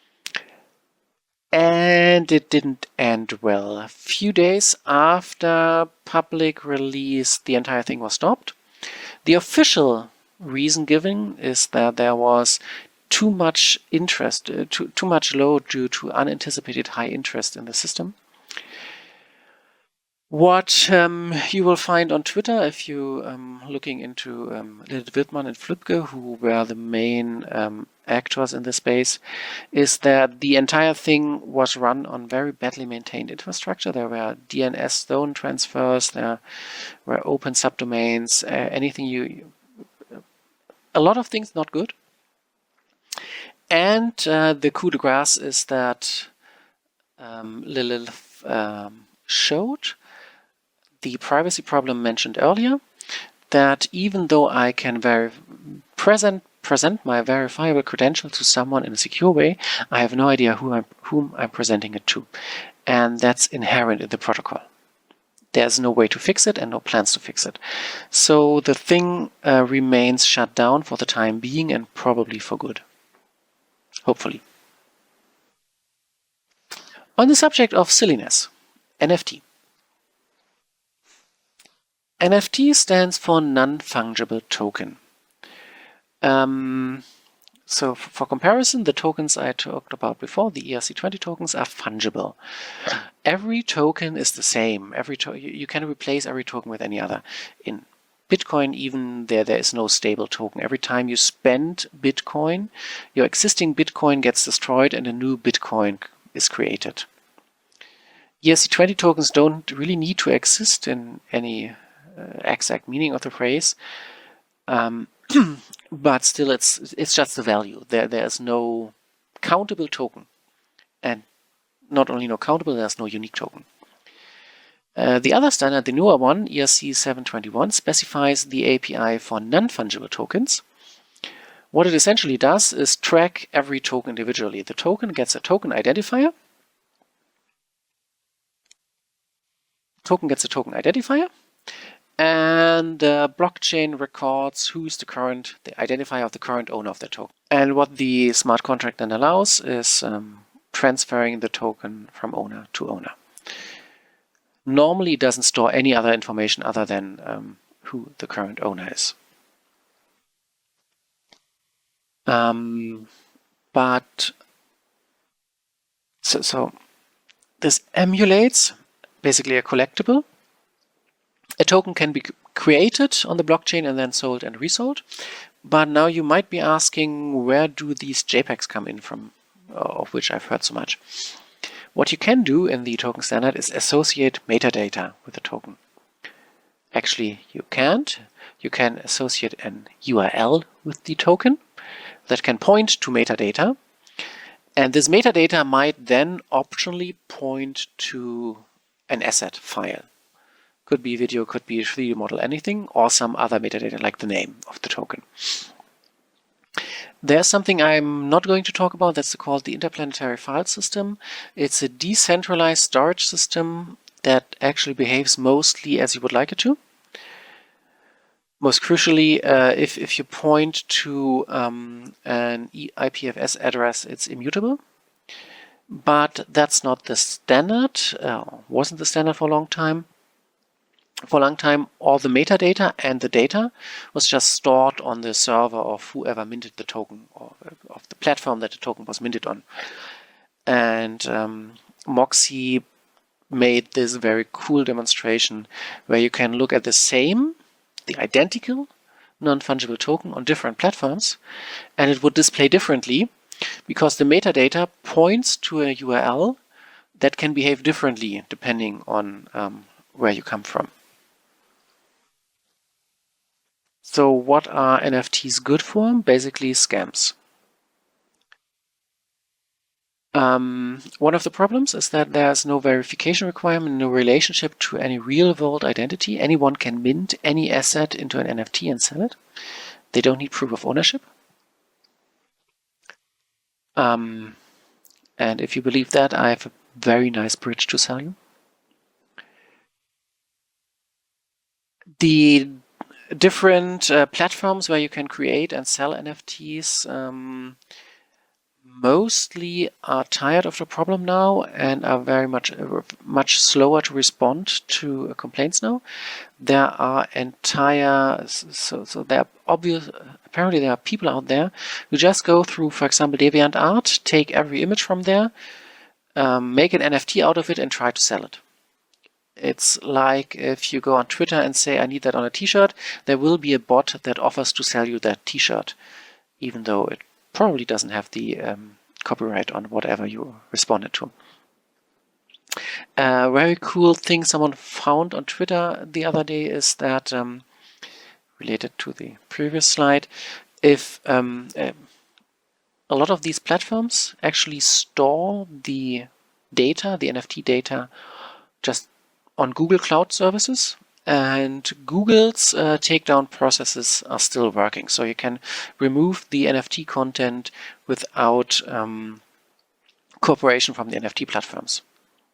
And it didn't end well. A few days after public release, the entire thing was stopped. The official reason given is that there was too much interest, too much load due to unanticipated high interest in the system. What you will find on Twitter, if you looking into Lilith Wildman and Flipke, who were the main actors in the space, is that the entire thing was run on very badly maintained infrastructure. There were DNS zone transfers, there were open subdomains, a lot of things not good. And the coup de grace is that Lilith showed the privacy problem mentioned earlier, that even though I can present my verifiable credential to someone in a secure way, I have no idea whom I'm presenting it to. And that's inherent in the protocol. There's no way to fix it and no plans to fix it. So the thing remains shut down for the time being and probably for good. Hopefully. On the subject of silliness, NFT. NFT stands for non-fungible token. So for comparison, the tokens I talked about before, the ERC20 tokens, are fungible. Every token is the same. You can replace every token with any other. In Bitcoin, even there is no stable token. Every time you spend Bitcoin, your existing Bitcoin gets destroyed and a new Bitcoin is created. ERC20 tokens don't really need to exist in any exact meaning of the phrase, but still it's just the value. There is no countable token, and not only no countable, there's no unique token. The other standard, the newer one, ERC 721, specifies the API for non-fungible tokens. What it essentially does is track every token individually. The token gets a token identifier. And the blockchain records who's the identifier of the current owner of the token. And what the smart contract then allows is transferring the token from owner to owner. Normally, it doesn't store any other information other than who the current owner is. So this emulates basically a collectible. A token can be created on the blockchain and then sold and resold. But now you might be asking, where do these JPEGs come in from, of which I've heard so much? What you can do in the token standard is associate metadata with the token. Actually, you can't. You can associate an URL with the token that can point to metadata. And this metadata might then optionally point to an asset file. Could be video, could be a 3D model, anything, or some other metadata like the name of the token. There's something I'm not going to talk about that's called the Interplanetary File System. It's a decentralized storage system that actually behaves mostly as you would like it to. Most crucially, if you point to an IPFS address, it's immutable. But that's not the standard, wasn't the standard for a long time. For a long time, all the metadata and the data was just stored on the server of whoever minted the token, or of the platform that the token was minted on. And Moxie made this very cool demonstration where you can look at the identical non-fungible token on different platforms, and it would display differently because the metadata points to a URL that can behave differently depending on where you come from. So what are NFTs good for? Basically scams. One of the problems is that there's no verification requirement, no relationship to any real-world identity. Anyone can mint any asset into an NFT and sell it. They don't need proof of ownership. And if you believe that, I have a very nice bridge to sell you. The different platforms where you can create and sell NFTs mostly are tired of the problem now and are very much slower to respond to complaints now. There are there are apparently there are people out there who just go through, for example, DeviantArt, take every image from there, make an NFT out of it and try to sell it. It's like if you go on Twitter and say, I need that on a t-shirt, there will be a bot that offers to sell you that t-shirt, even though it probably doesn't have the copyright on whatever you responded to. A very cool thing someone found on Twitter the other day is that, related to the previous slide, if a lot of these platforms actually store the data, the NFT data, just on Google Cloud services, and Google's takedown processes are still working. So you can remove the NFT content without cooperation from the NFT platforms.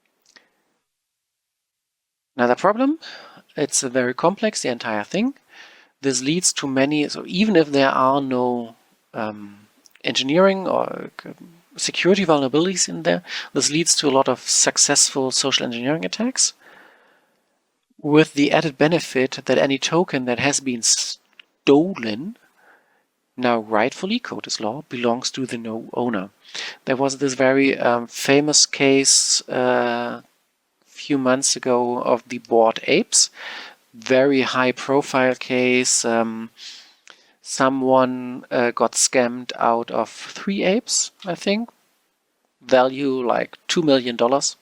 Another problem, it's very complex, the entire thing. This leads to many, so even if there are no engineering or security vulnerabilities in there, this leads to a lot of successful social engineering attacks, with the added benefit that any token that has been stolen, now rightfully, code is law, belongs to the no owner. There was this very famous case a few months ago of the Bored Apes, very high profile case. Someone got scammed out of 3 apes, I think, value like $2 million.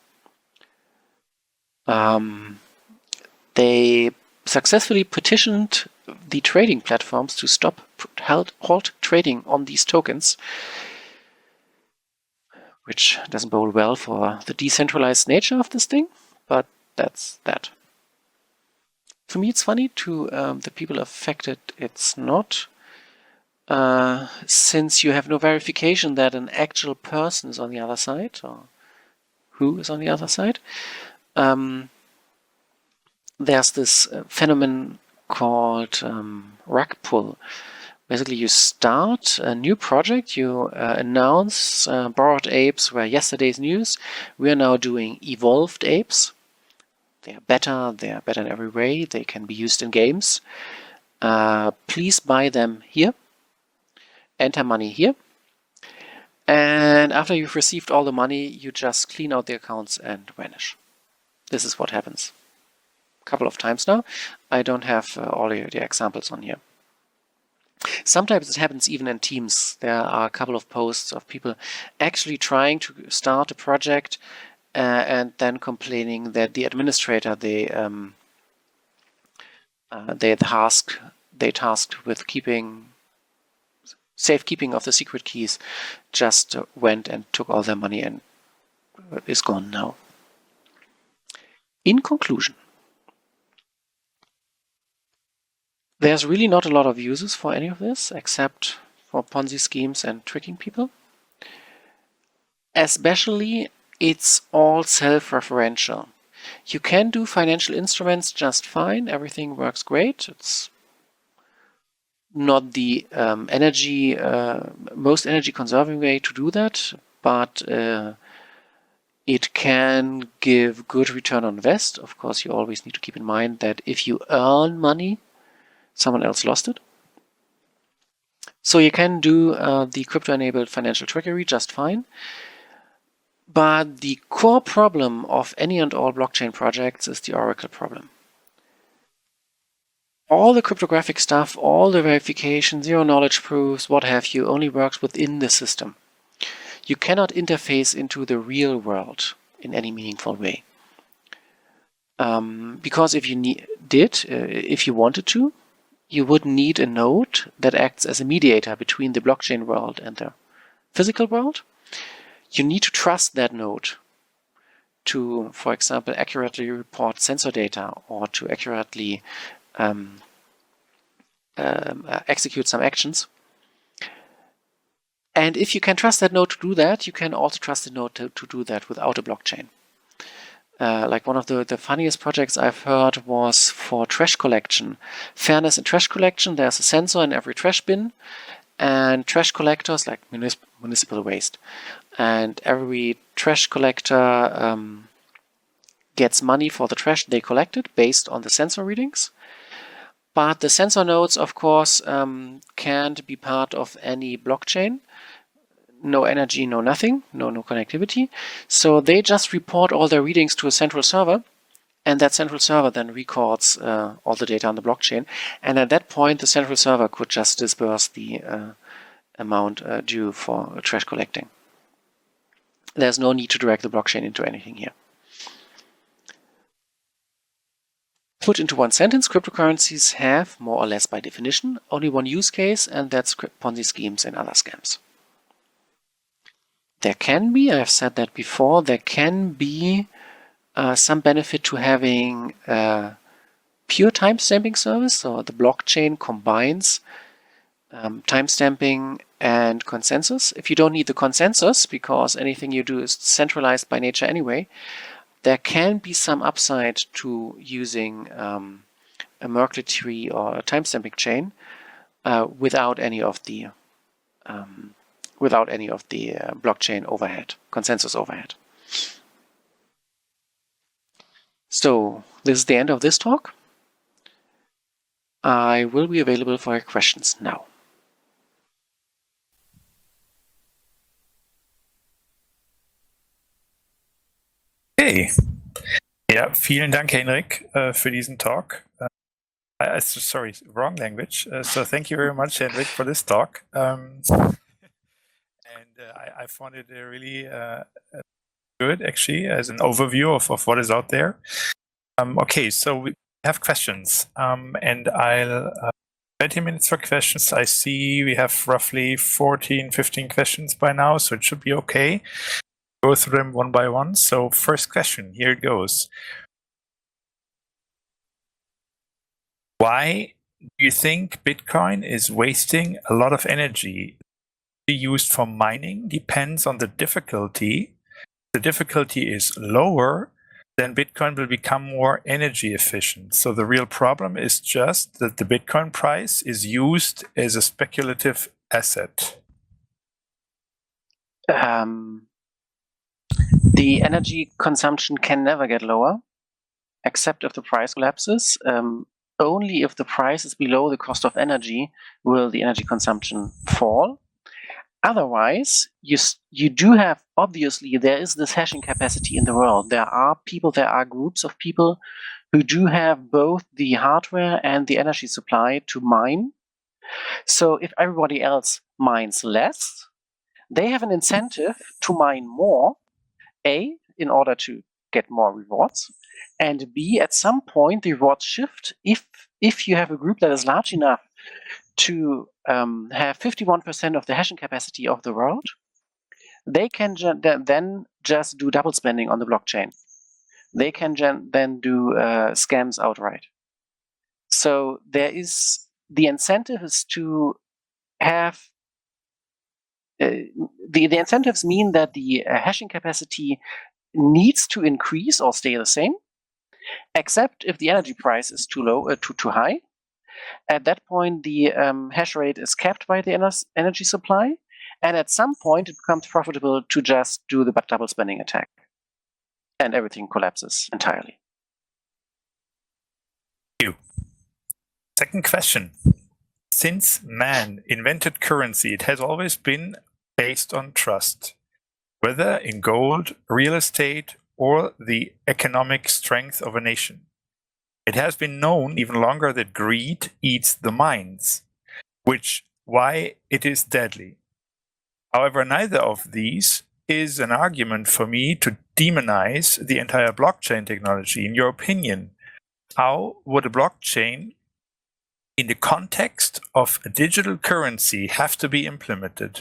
They successfully petitioned the trading platforms to stop, halt trading on these tokens, which doesn't bode well for the decentralized nature of this thing, but that's that. For me, it's funny. To the people affected, it's not. Since you have no verification that an actual person is on the other side, or who is on the other side, there's this phenomenon called rug pull. Basically, you start a new project, you announce Bored Apes were yesterday's news. We are now doing evolved apes. They are better in every way, they can be used in games. Please buy them here, enter money here. And after you've received all the money, you just clean out the accounts and vanish. This is what happens. A couple of times now. I don't have all the examples on here. Sometimes it happens even in teams. There are a couple of posts of people actually trying to start a project and then complaining that the administrator they tasked with safekeeping of the secret keys just went and took all their money and is gone now. In conclusion, there's really not a lot of uses for any of this except for Ponzi schemes and tricking people. Especially, it's all self-referential. You can do financial instruments just fine. Everything works great. It's not the most energy conserving way to do that, but it can give good return on invest. Of course, you always need to keep in mind that if you earn money, someone else lost it. So you can do the crypto-enabled financial trickery just fine. But the core problem of any and all blockchain projects is the Oracle problem. All the cryptographic stuff, all the verification, zero-knowledge proofs, what have you, only works within the system. You cannot interface into the real world in any meaningful way. Because if you if you wanted to, you would need a node that acts as a mediator between the blockchain world and the physical world. You need to trust that node to, for example, accurately report sensor data or to accurately execute some actions. And if you can trust that node to do that, you can also trust the node to do that without a blockchain. Like one of the funniest projects I've heard was for trash collection. Fairness in trash collection, there's a sensor in every trash bin, and trash collectors like municipal waste. And every trash collector gets money for the trash they collected based on the sensor readings. But the sensor nodes, of course, can't be part of any blockchain. No energy, no nothing, no connectivity. So they just report all their readings to a central server, and that central server then records all the data on the blockchain. And at that point, the central server could just disperse the amount due for trash collecting. There's no need to drag the blockchain into anything here. Put into one sentence, cryptocurrencies have, more or less by definition, only one use case, and that's Ponzi schemes and other scams. There can be, I've said that before, there can be some benefit to having a pure timestamping service. So the blockchain combines timestamping and consensus. If you don't need the consensus, because anything you do is centralized by nature anyway, there can be some upside to using a Merkle tree or a timestamping chain without any of the blockchain overhead, consensus overhead. So this is the end of this talk. I will be available for your questions now. Okay. Ja, vielen Dank, Henrik, für diesen Talk. Sorry, wrong language. So thank you very much, Henrik, for this talk. And I found it really good, actually, as an overview of what is out there. Okay, so we have questions, and I'll 20 minutes for questions. I see we have roughly 14, 15 questions by now, so it should be okay. Go through them one by one. So first question, here it goes. Why do you think Bitcoin is wasting a lot of energy? Used for mining depends on the difficulty. The difficulty is lower, then Bitcoin will become more energy efficient. So the real problem is just that the Bitcoin price is used as a speculative asset. The energy consumption can never get lower, except if the price collapses. Only if the price is below the cost of energy will the energy consumption fall. Otherwise, you do have, obviously, there is this hashing capacity in the world. There are groups of people who do have both the hardware and the energy supply to mine. So if everybody else mines less, they have an incentive to mine more, A, in order to get more rewards, and B, at some point the rewards shift. If you have a group that is large enough to have 51% of the hashing capacity of the world, they can then just do double spending on the blockchain. They can then do scams outright. So the incentive is to have the incentives mean that the hashing capacity needs to increase or stay the same, except if the energy price is too low, too high. At that point, the hash rate is capped by the energy supply, and at some point, it becomes profitable to just do the double spending attack, and everything collapses entirely. Thank you. Second question. Since man invented currency, it has always been based on trust, whether in gold, real estate, or the economic strength of a nation. It has been known even longer that greed eats the minds, why it is deadly. However, neither of these is an argument for me to demonize the entire blockchain technology. In your opinion, how would a blockchain in the context of a digital currency have to be implemented?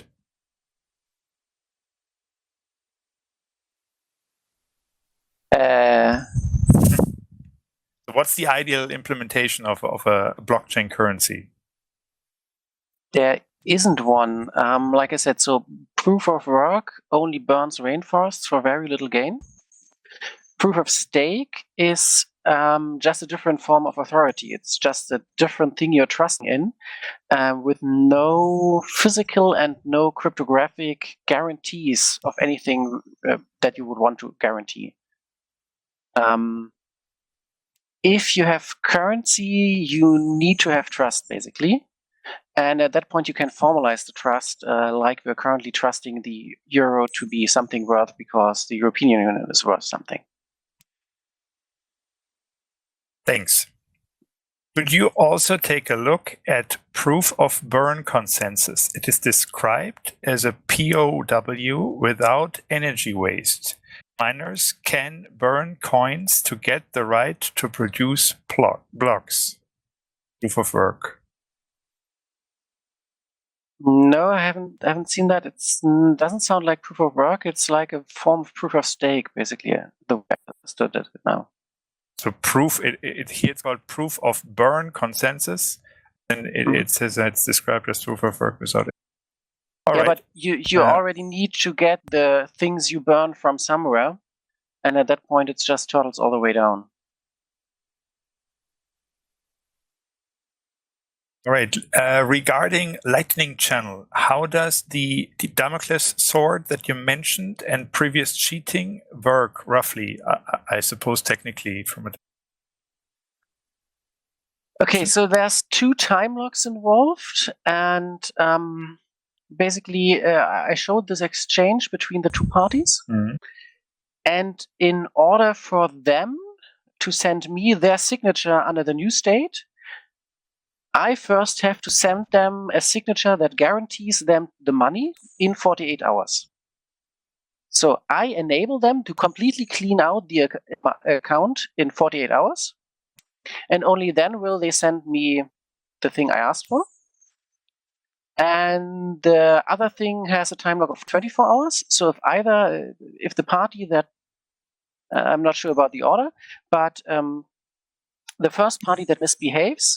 What's the ideal implementation of a blockchain currency? There isn't one. Like I said, so proof of work only burns rainforests for very little gain. Proof of stake is just a different form of authority. It's just a different thing you're trusting in, with no physical and no cryptographic guarantees of anything that you would want to guarantee. If you have currency, you need to have trust, basically. And at that point, you can formalize the trust, like we're currently trusting the euro to be something worth because the European Union is worth something. Thanks. Could you also take a look at proof of burn consensus? It is described as a POW without energy waste. Miners can burn coins to get the right to produce blocks. Proof of work. No, I haven't seen that. It doesn't sound like proof of work. It's like a form of proof of stake, basically. The way I understood it now. So proof, here it's called proof of burn consensus, and it says that it's described as proof of work without it. All right. But you already need to get the things you burn from somewhere, and at that point it's just turtles all the way down. All right. Regarding Lightning Channel, how does the Damocles sword that you mentioned and previous cheating work roughly? I suppose technically from it. Okay, so there's 2 time locks involved, and basically I showed this exchange between the 2 parties. Mm-hmm. And in order for them to send me their signature under the new state, I first have to send them a signature that guarantees them the money in 48 hours. So I enable them to completely clean out the account in 48 hours. And only then will they send me the thing I asked for. And the other thing has a time lock of 24 hours. So if the party that, I'm not sure about the order, but the first party that misbehaves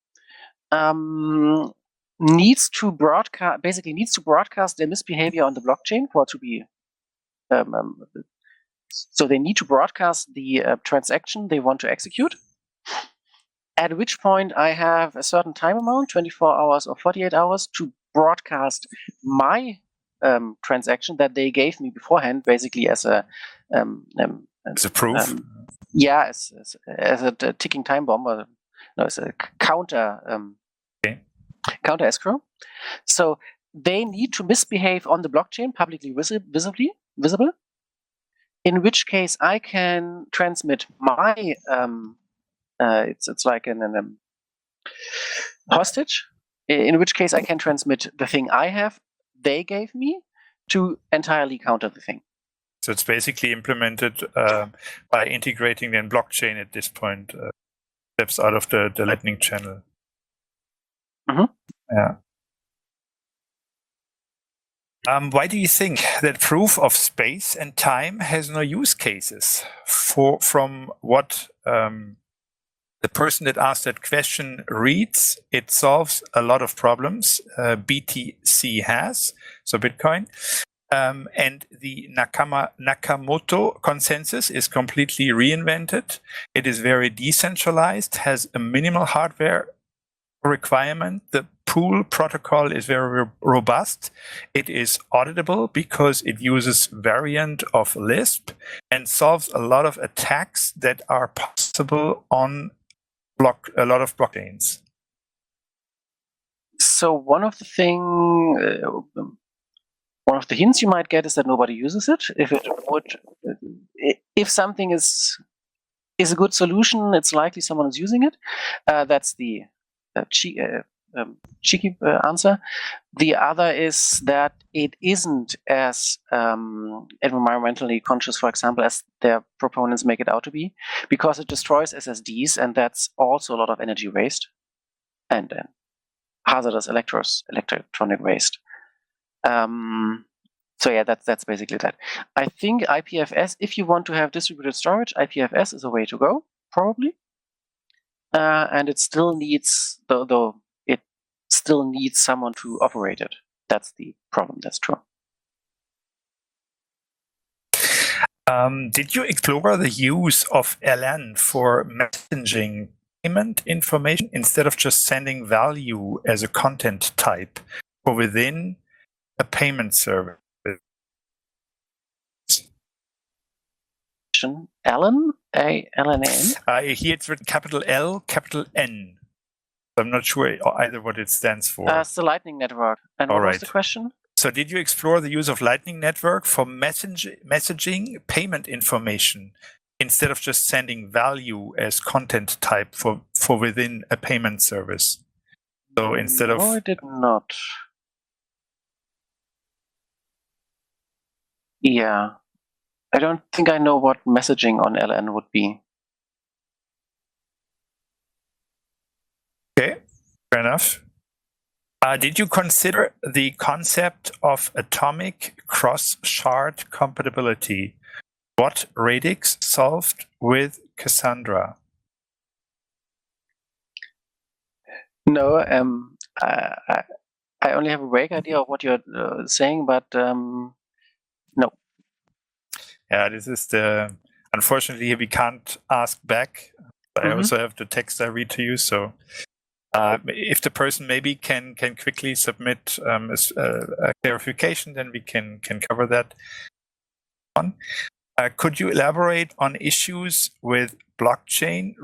needs to broadcast their misbehavior on the blockchain for it to be. So they need to broadcast the transaction they want to execute. At which point I have a certain time amount, 24 hours or 48 hours, to broadcast my transaction that they gave me beforehand, basically as a proof. As a ticking time bomb, or no, as a counter escrow. So they need to misbehave on the blockchain, publicly visible. In which case, I can transmit my it's like an hostage. In which case, I can transmit the thing they gave me, to entirely counter the thing. So it's basically implemented by integrating the blockchain at this point, steps out of the Lightning channel. Mm-hmm. Yeah. Why do you think that proof of space and time has no use cases? From what the person that asked that question reads, it solves a lot of problems BTC has, so Bitcoin. And the Nakamoto consensus is completely reinvented. It is very decentralized, has a minimal hardware requirement. The pool protocol is very robust. It is auditable because it uses variant of Lisp and solves a lot of attacks that are possible on a lot of blockchains. So one of the hints you might get is that nobody uses it. If something is a good solution, it's likely someone is using it. That's the cheeky answer. The other is that it isn't as environmentally conscious, for example, as their proponents make it out to be, because it destroys SSDs, and that's also a lot of energy waste and hazardous electronic waste. So yeah, that's basically that. I think IPFS, if you want to have distributed storage, IPFS is a way to go, probably. And it still needs, though it still needs someone to operate it. That's the problem. That's true. Did you explore the use of LN for messaging payment information instead of just sending value as a content type or within a payment service? Alan? A-L-N-A-N? Here it's written capital L, capital N. I'm not sure either what it stands for. It's the Lightning Network. And All what was right. the question? So did you explore the use of Lightning Network for messaging payment information instead of just sending value as content type for within a payment service? So instead of... No, I did not. Yeah. I don't think I know what messaging on LN would be. Okay, fair enough. Did you consider the concept of atomic cross-shard compatibility? What Radix solved with Cassandra? No, I only have a vague idea of what you're saying, but no. Yeah, this is the... Unfortunately, we can't ask back. I also have the text I read to you, so... if the person maybe can quickly submit a clarification, then we can cover that. Could you elaborate on issues with blockchain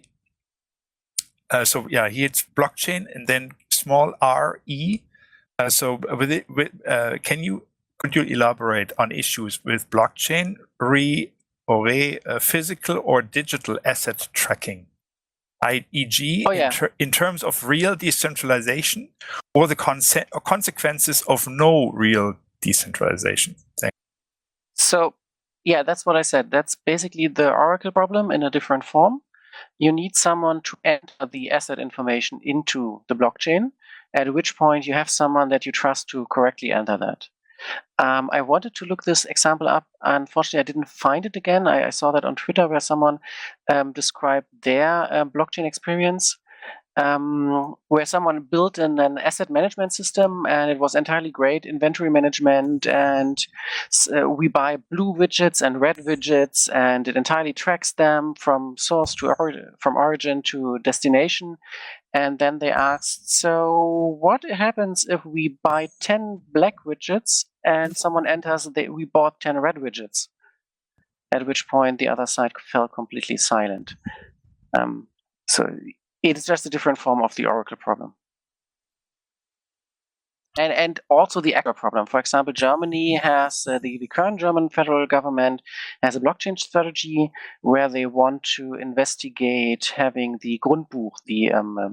so yeah, here it's blockchain and then small r-e. So could you elaborate on issues with blockchain physical or digital asset tracking? E.g., in terms of real decentralization or the consequences of no real decentralization. So, yeah, that's what I said. That's basically the Oracle problem in a different form. You need someone to enter the asset information into the blockchain, at which point you have someone that you trust to correctly enter that. I wanted to look this example up. Unfortunately, I didn't find it again. I saw that on Twitter where someone described their blockchain experience, where someone built an asset management system, and it was entirely great inventory management. And we buy blue widgets and red widgets, and it entirely tracks them from source to from origin to destination. And then they asked, so what happens if we buy 10 black widgets and someone enters we bought 10 red widgets? At which point the other side fell completely silent. So it's just a different form of the Oracle problem. And also the Echo problem. For example, Germany has, the current German federal government has a blockchain strategy where they want to investigate having the Grundbuch, the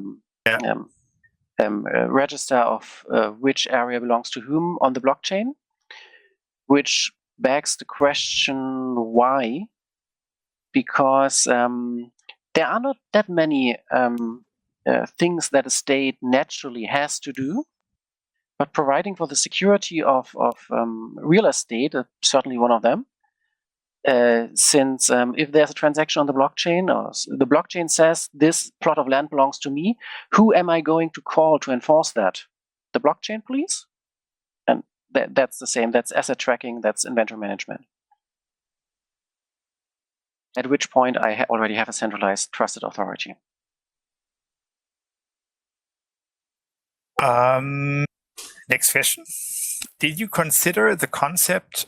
register of which area belongs to whom on the blockchain, which begs the question why? Because there are not that many things that a state naturally has to do. But providing for the security of real estate, certainly one of them, since if there's a transaction on the blockchain, or the blockchain says this plot of land belongs to me, who am I going to call to enforce that? The blockchain police? And that's the same. That's asset tracking. That's inventory management. At which point I already have a centralized trusted authority. Next question. Did you consider the concept?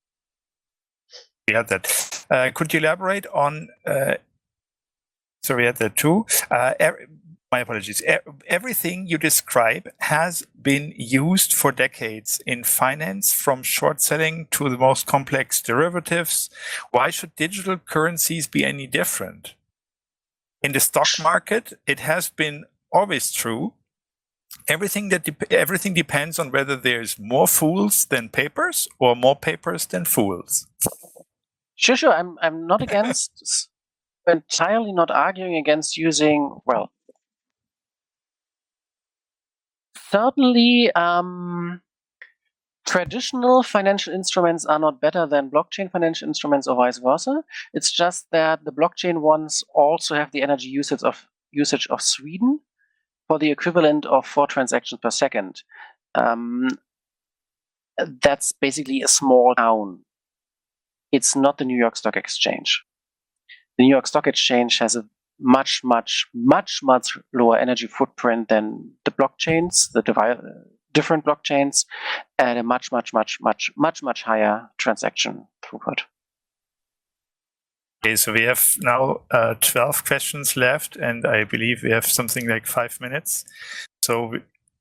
We had that. Could you elaborate on? So we had that too. My apologies. Everything you describe has been used for decades in finance, from short selling to the most complex derivatives. Why should digital currencies be any different? In the stock market, it has been always true. Everything depends on whether there's more fools than papers or more papers than fools. Sure. I'm not against, entirely not arguing against using, well, certainly traditional financial instruments are not better than blockchain financial instruments or vice versa. It's just that the blockchain ones also have the energy usage of Sweden for the equivalent of 4 transactions per second. That's basically a small town. it's not the New York Stock Exchange. The New York Stock Exchange has a much lower energy footprint than the blockchains, different blockchains, and a much higher transaction throughput. Okay, so we have now 12 questions left, and I believe we have something like 5 minutes. So,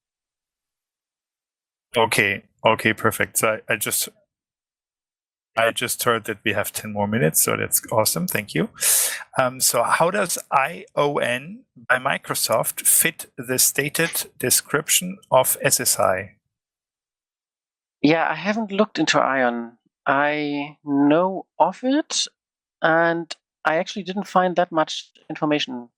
okay, perfect. So I just heard that we have 10 more minutes, so that's awesome. Thank you. So how does ION by Microsoft fit the stated description of SSI? Yeah, I haven't looked into ION. I know of it, and I actually didn't find that much information.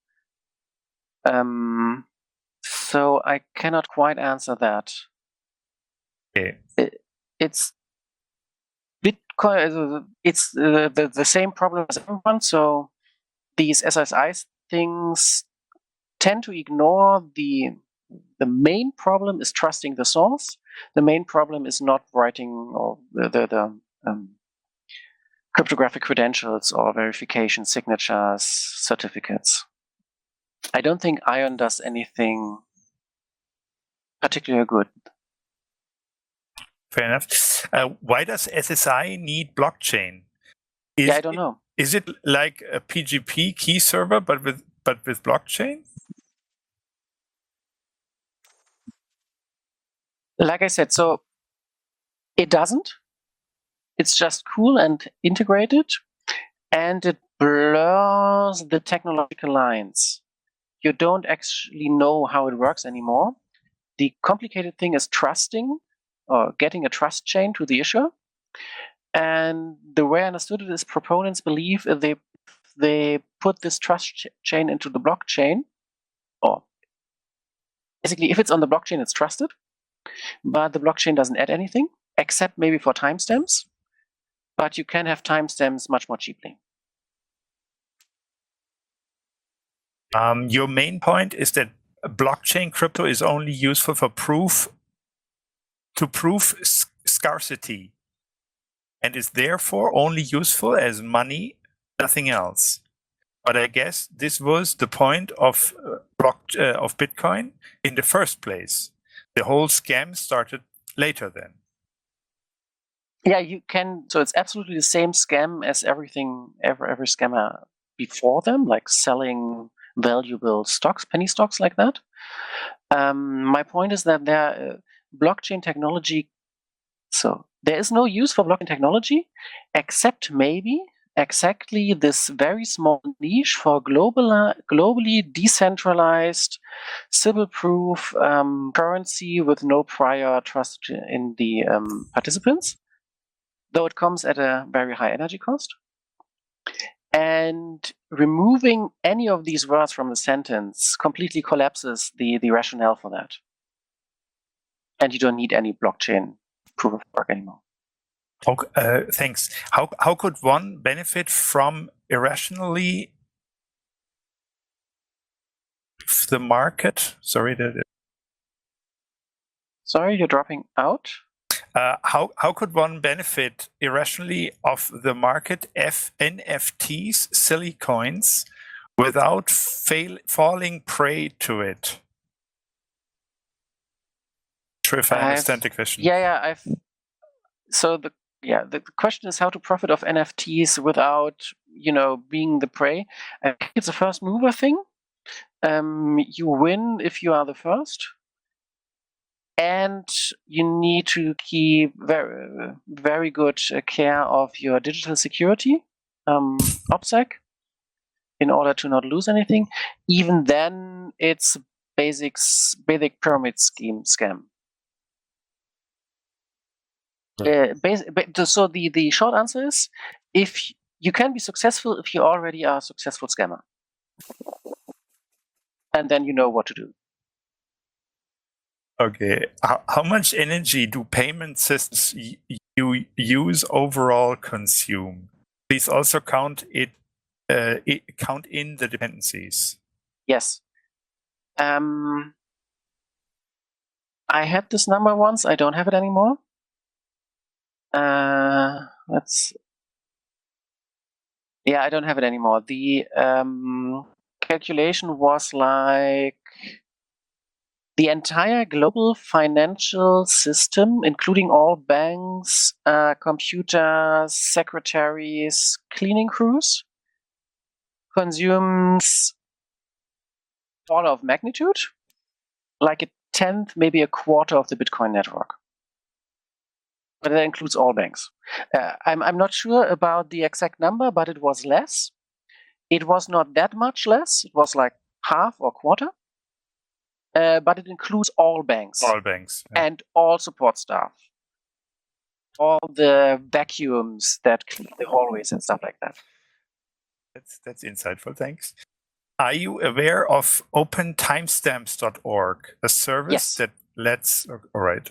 So I cannot quite answer that. Okay. It's Bitcoin. It's the same problem as everyone. So these SSI things tend to ignore the main problem is trusting the source. The main problem is not writing or the cryptographic credentials or verification signatures, certificates. I don't think ION does anything particularly good. Fair enough. Why does SSI need blockchain? I don't know. Is it like a PGP key server, but with blockchain? Like I said, so it doesn't. It's just cool and integrated, and it blurs the technological lines. You don't actually know how it works anymore. The complicated thing is trusting or getting a trust chain to the issuer. And the way I understood it is proponents believe if they put this trust chain into the blockchain, or basically if it's on the blockchain, it's trusted, but the blockchain doesn't add anything, except maybe for timestamps. But you can have timestamps much more cheaply. Your main point is that blockchain crypto is only useful for proof scarcity, and is therefore only useful as money, nothing else. But I guess this was the point of Bitcoin in the first place. The whole scam started later then. Yeah, you can. So it's absolutely the same scam as every scammer before them, like selling valuable stocks, penny stocks like that. My point is that blockchain technology. So there is no use for blockchain technology, except maybe exactly this very small niche for globally decentralized, Sybil-proof currency with no prior trust in the participants, though it comes at a very high energy cost. And removing any of these words from the sentence completely collapses the rationale for that. And you don't need any blockchain proof of work anymore. Okay, thanks. How could one benefit from irrationally the market? Sorry, you're dropping out. How could one benefit irrationally of the market NFTs, silly coins, without falling prey to it? Sure, if I understand the question. Yeah. So the question is how to profit of NFTs without being the prey. I think it's a first mover thing. You win if you are the first. And you need to keep very, very good care of your digital security, OPSEC, in order to not lose anything. Even then, it's basic pyramid scam. So the short answer is, if you can be successful if you already are a successful scammer, and then you know what to do. Okay, how much energy do payment systems you use overall consume? Please also count in the dependencies. Yes. I had this number once. I don't have it anymore. Let's Yeah, I don't have it anymore. The calculation was like the entire global financial system, including all banks, computers, secretaries, cleaning crews, consumes order of magnitude, like a tenth, maybe a quarter of the Bitcoin network. But that includes all banks. I'm not sure about the exact number, but it was less. It was not that much less. It was like half or quarter. But it includes all banks All banks. Yeah. and all support staff, all the vacuums that clean the hallways and stuff like that. That's insightful. Thanks. Are you aware of opentimestamps.org, a service Yes. that lets? All right.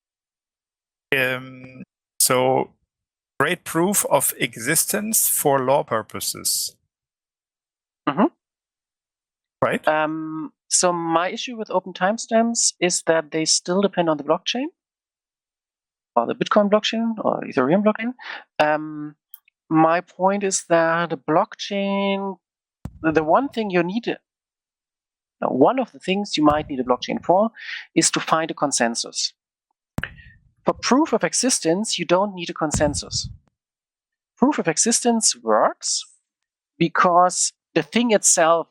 So, great proof of existence for law purposes. Mhm. Right. So my issue with open timestamps is that they still depend on the blockchain, or the Bitcoin blockchain, or Ethereum blockchain. My point is that the blockchain, the one thing you need, one of the things you might need a blockchain for, is to find a consensus. For proof of existence, you don't need a consensus. Proof of existence works because the thing itself,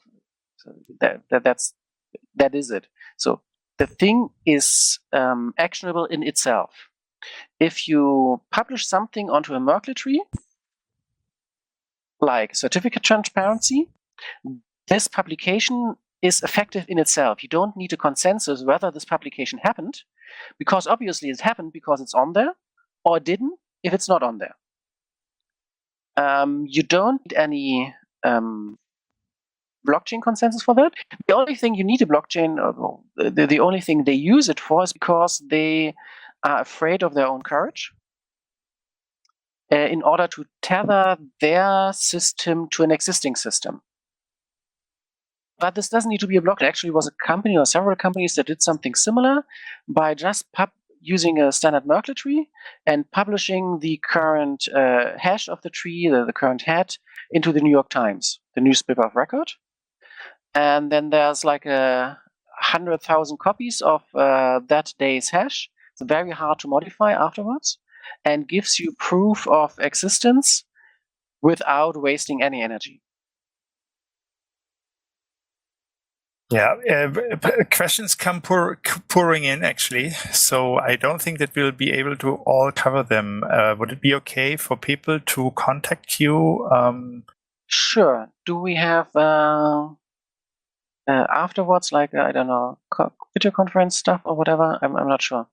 that is it. So the thing is actionable in itself. If you publish something onto a Merkle tree, like certificate transparency, this publication is effective in itself. You don't need a consensus whether this publication happened, because obviously it happened because it's on there, or it didn't if it's not on there. You don't need any blockchain consensus for that. The only thing you need a blockchain, the only thing they use it for, is because they are afraid of their own courage in order to tether their system to an existing system. But this doesn't need to be a blockchain. It actually was a company or several companies that did something similar by just using a standard Merkle tree and publishing the current hash of the tree, the current head, into the New York Times, the newspaper of record. And then there's like 100,000 copies of that day's hash. It's very hard to modify afterwards and gives you proof of existence without wasting any energy. Yeah, questions come pouring in actually, so I don't think that we'll be able to all cover them. Would it be okay for people to contact you? Sure. Do we have afterwards, like I don't know, video conference stuff or whatever? I'm not sure.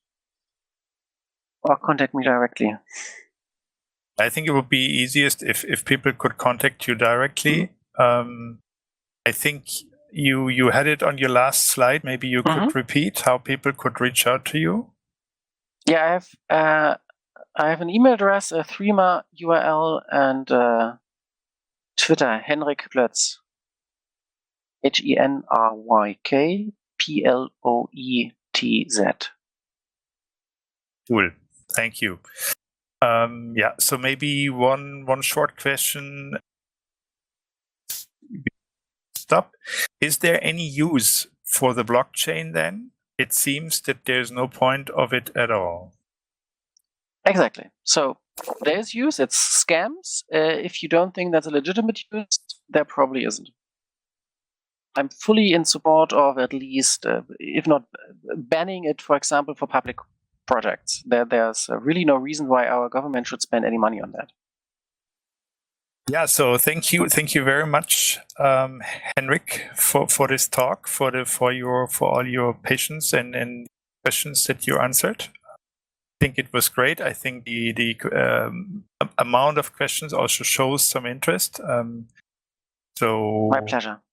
Or contact me directly. I think it would be easiest if people could contact you directly. I think you had it on your last slide. Maybe you could repeat how people could reach out to you. Yeah, I have an email address, a Threema URL, and Twitter, Henrik Plötz. HenrykPloetz. Cool. Thank you. Yeah, so maybe one short question. Stop. Is there any use for the blockchain then? It seems that there's no point of it at all. Exactly. So there's use. It's scams. If you don't think that's a legitimate use, there probably isn't. I'm fully in support of at least, if not banning it, for example, for public projects. There's really no reason why our government should spend any money on that. Yeah, so thank you very much, Henrik, for this talk, for all your patience and questions that you answered. I think it was great. I think the amount of questions also shows some interest. So my pleasure.